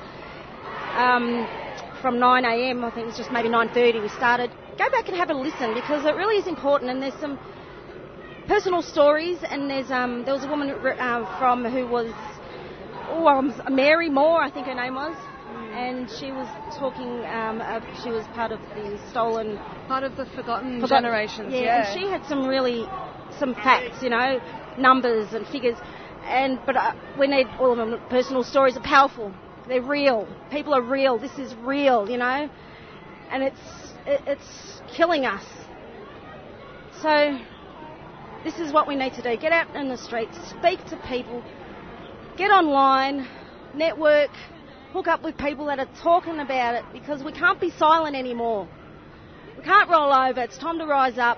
from 9 a.m, I think it was just maybe 9:30 we started, go back and have a listen, because it really is important, and there's some personal stories, and there was a woman who was Mary Moore, I think her name was, and she was talking, she was part of the forgotten generations, yeah. And she had some facts, you know, numbers and figures, but all of them personal stories are powerful. They're real. People are real. This is real, you know, and it's killing us. So this is what we need to do. Get out in the streets, speak to people, get online, network, hook up with people that are talking about it, because we can't be silent anymore. We can't roll over. It's time to rise up.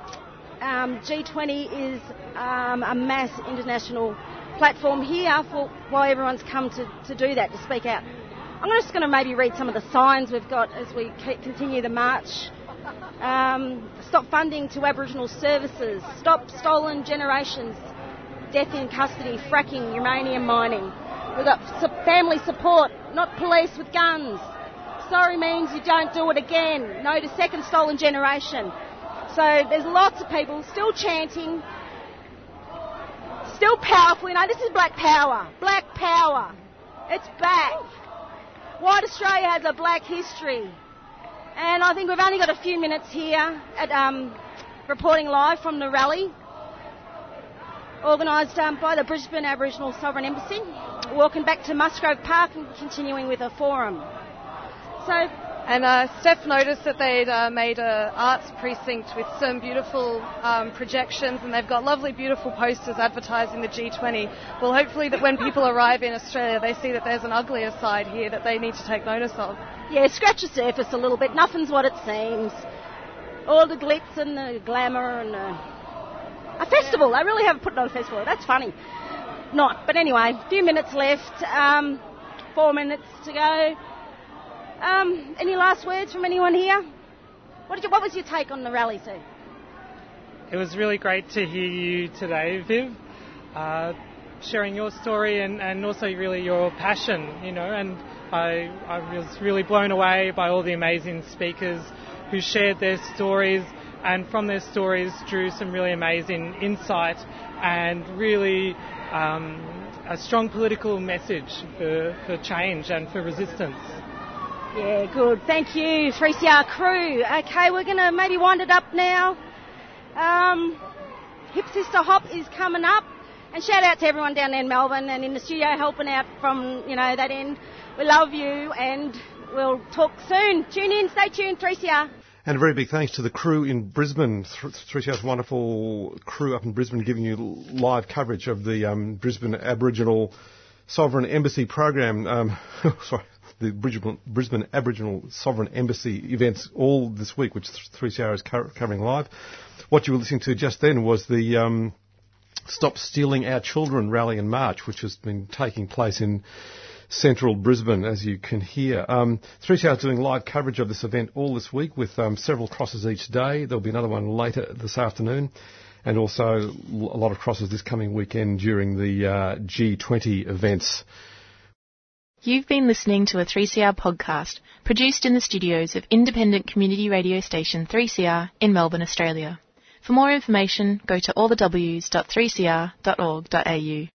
G20 is a mass international platform here for why everyone's come to do that, to speak out. I'm just going to maybe read some of the signs we've got as we continue the march. Stop funding to Aboriginal services. Stop stolen generations. Death in custody. Fracking. Uranium mining. We've got family support, not police with guns. sorry means you don't do it again. No to second stolen generation. So there's lots of people still chanting, still powerful. You know, this is black power. Black power. It's back. White Australia has a black history. And I think we've only got a few minutes here at reporting live from the rally organised by the Brisbane Aboriginal Sovereign Embassy. Walking back to Musgrove Park and continuing with a forum. And Steph noticed that they'd made an arts precinct with some beautiful projections, and they've got lovely, beautiful posters advertising the G20. Well, hopefully that when people arrive in Australia, they see that there's an uglier side here that they need to take notice of. Yeah, scratch the surface a little bit. Nothing's what it seems. All the glitz and the glamour and a festival. They really have put it on a festival. That's funny. Not. But anyway, a few minutes left. 4 minutes to go. Any last words from anyone here? What was your take on the rally, Sue? It was really great to hear you today, Viv, sharing your story and also really your passion, you know, and I was really blown away by all the amazing speakers who shared their stories, and from their stories drew some really amazing insight and really a strong political message for change and for resistance. Yeah, good. Thank you, 3CR crew. Okay, we're going to maybe wind it up now. Hip Sister Hop is coming up. And shout out to everyone down there in Melbourne and in the studio helping out from, you know, that end. We love you and we'll talk soon. Tune in, stay tuned, 3CR. And a very big thanks to the crew in Brisbane, 3CR's wonderful crew up in Brisbane, giving you live coverage of the Brisbane Aboriginal Sovereign Embassy program. The Brisbane Aboriginal Sovereign Embassy events all this week, which 3CR is covering live. What you were listening to just then was the Stop Stealing Our Children rally and march, which has been taking place in central Brisbane, as you can hear. 3CR is doing live coverage of this event all this week with several crosses each day. There'll be another one later this afternoon, and also a lot of crosses this coming weekend during the G20 events. You've been listening to a 3CR podcast produced in the studios of independent community radio station 3CR in Melbourne, Australia. For more information, go to allthews.3cr.org.au.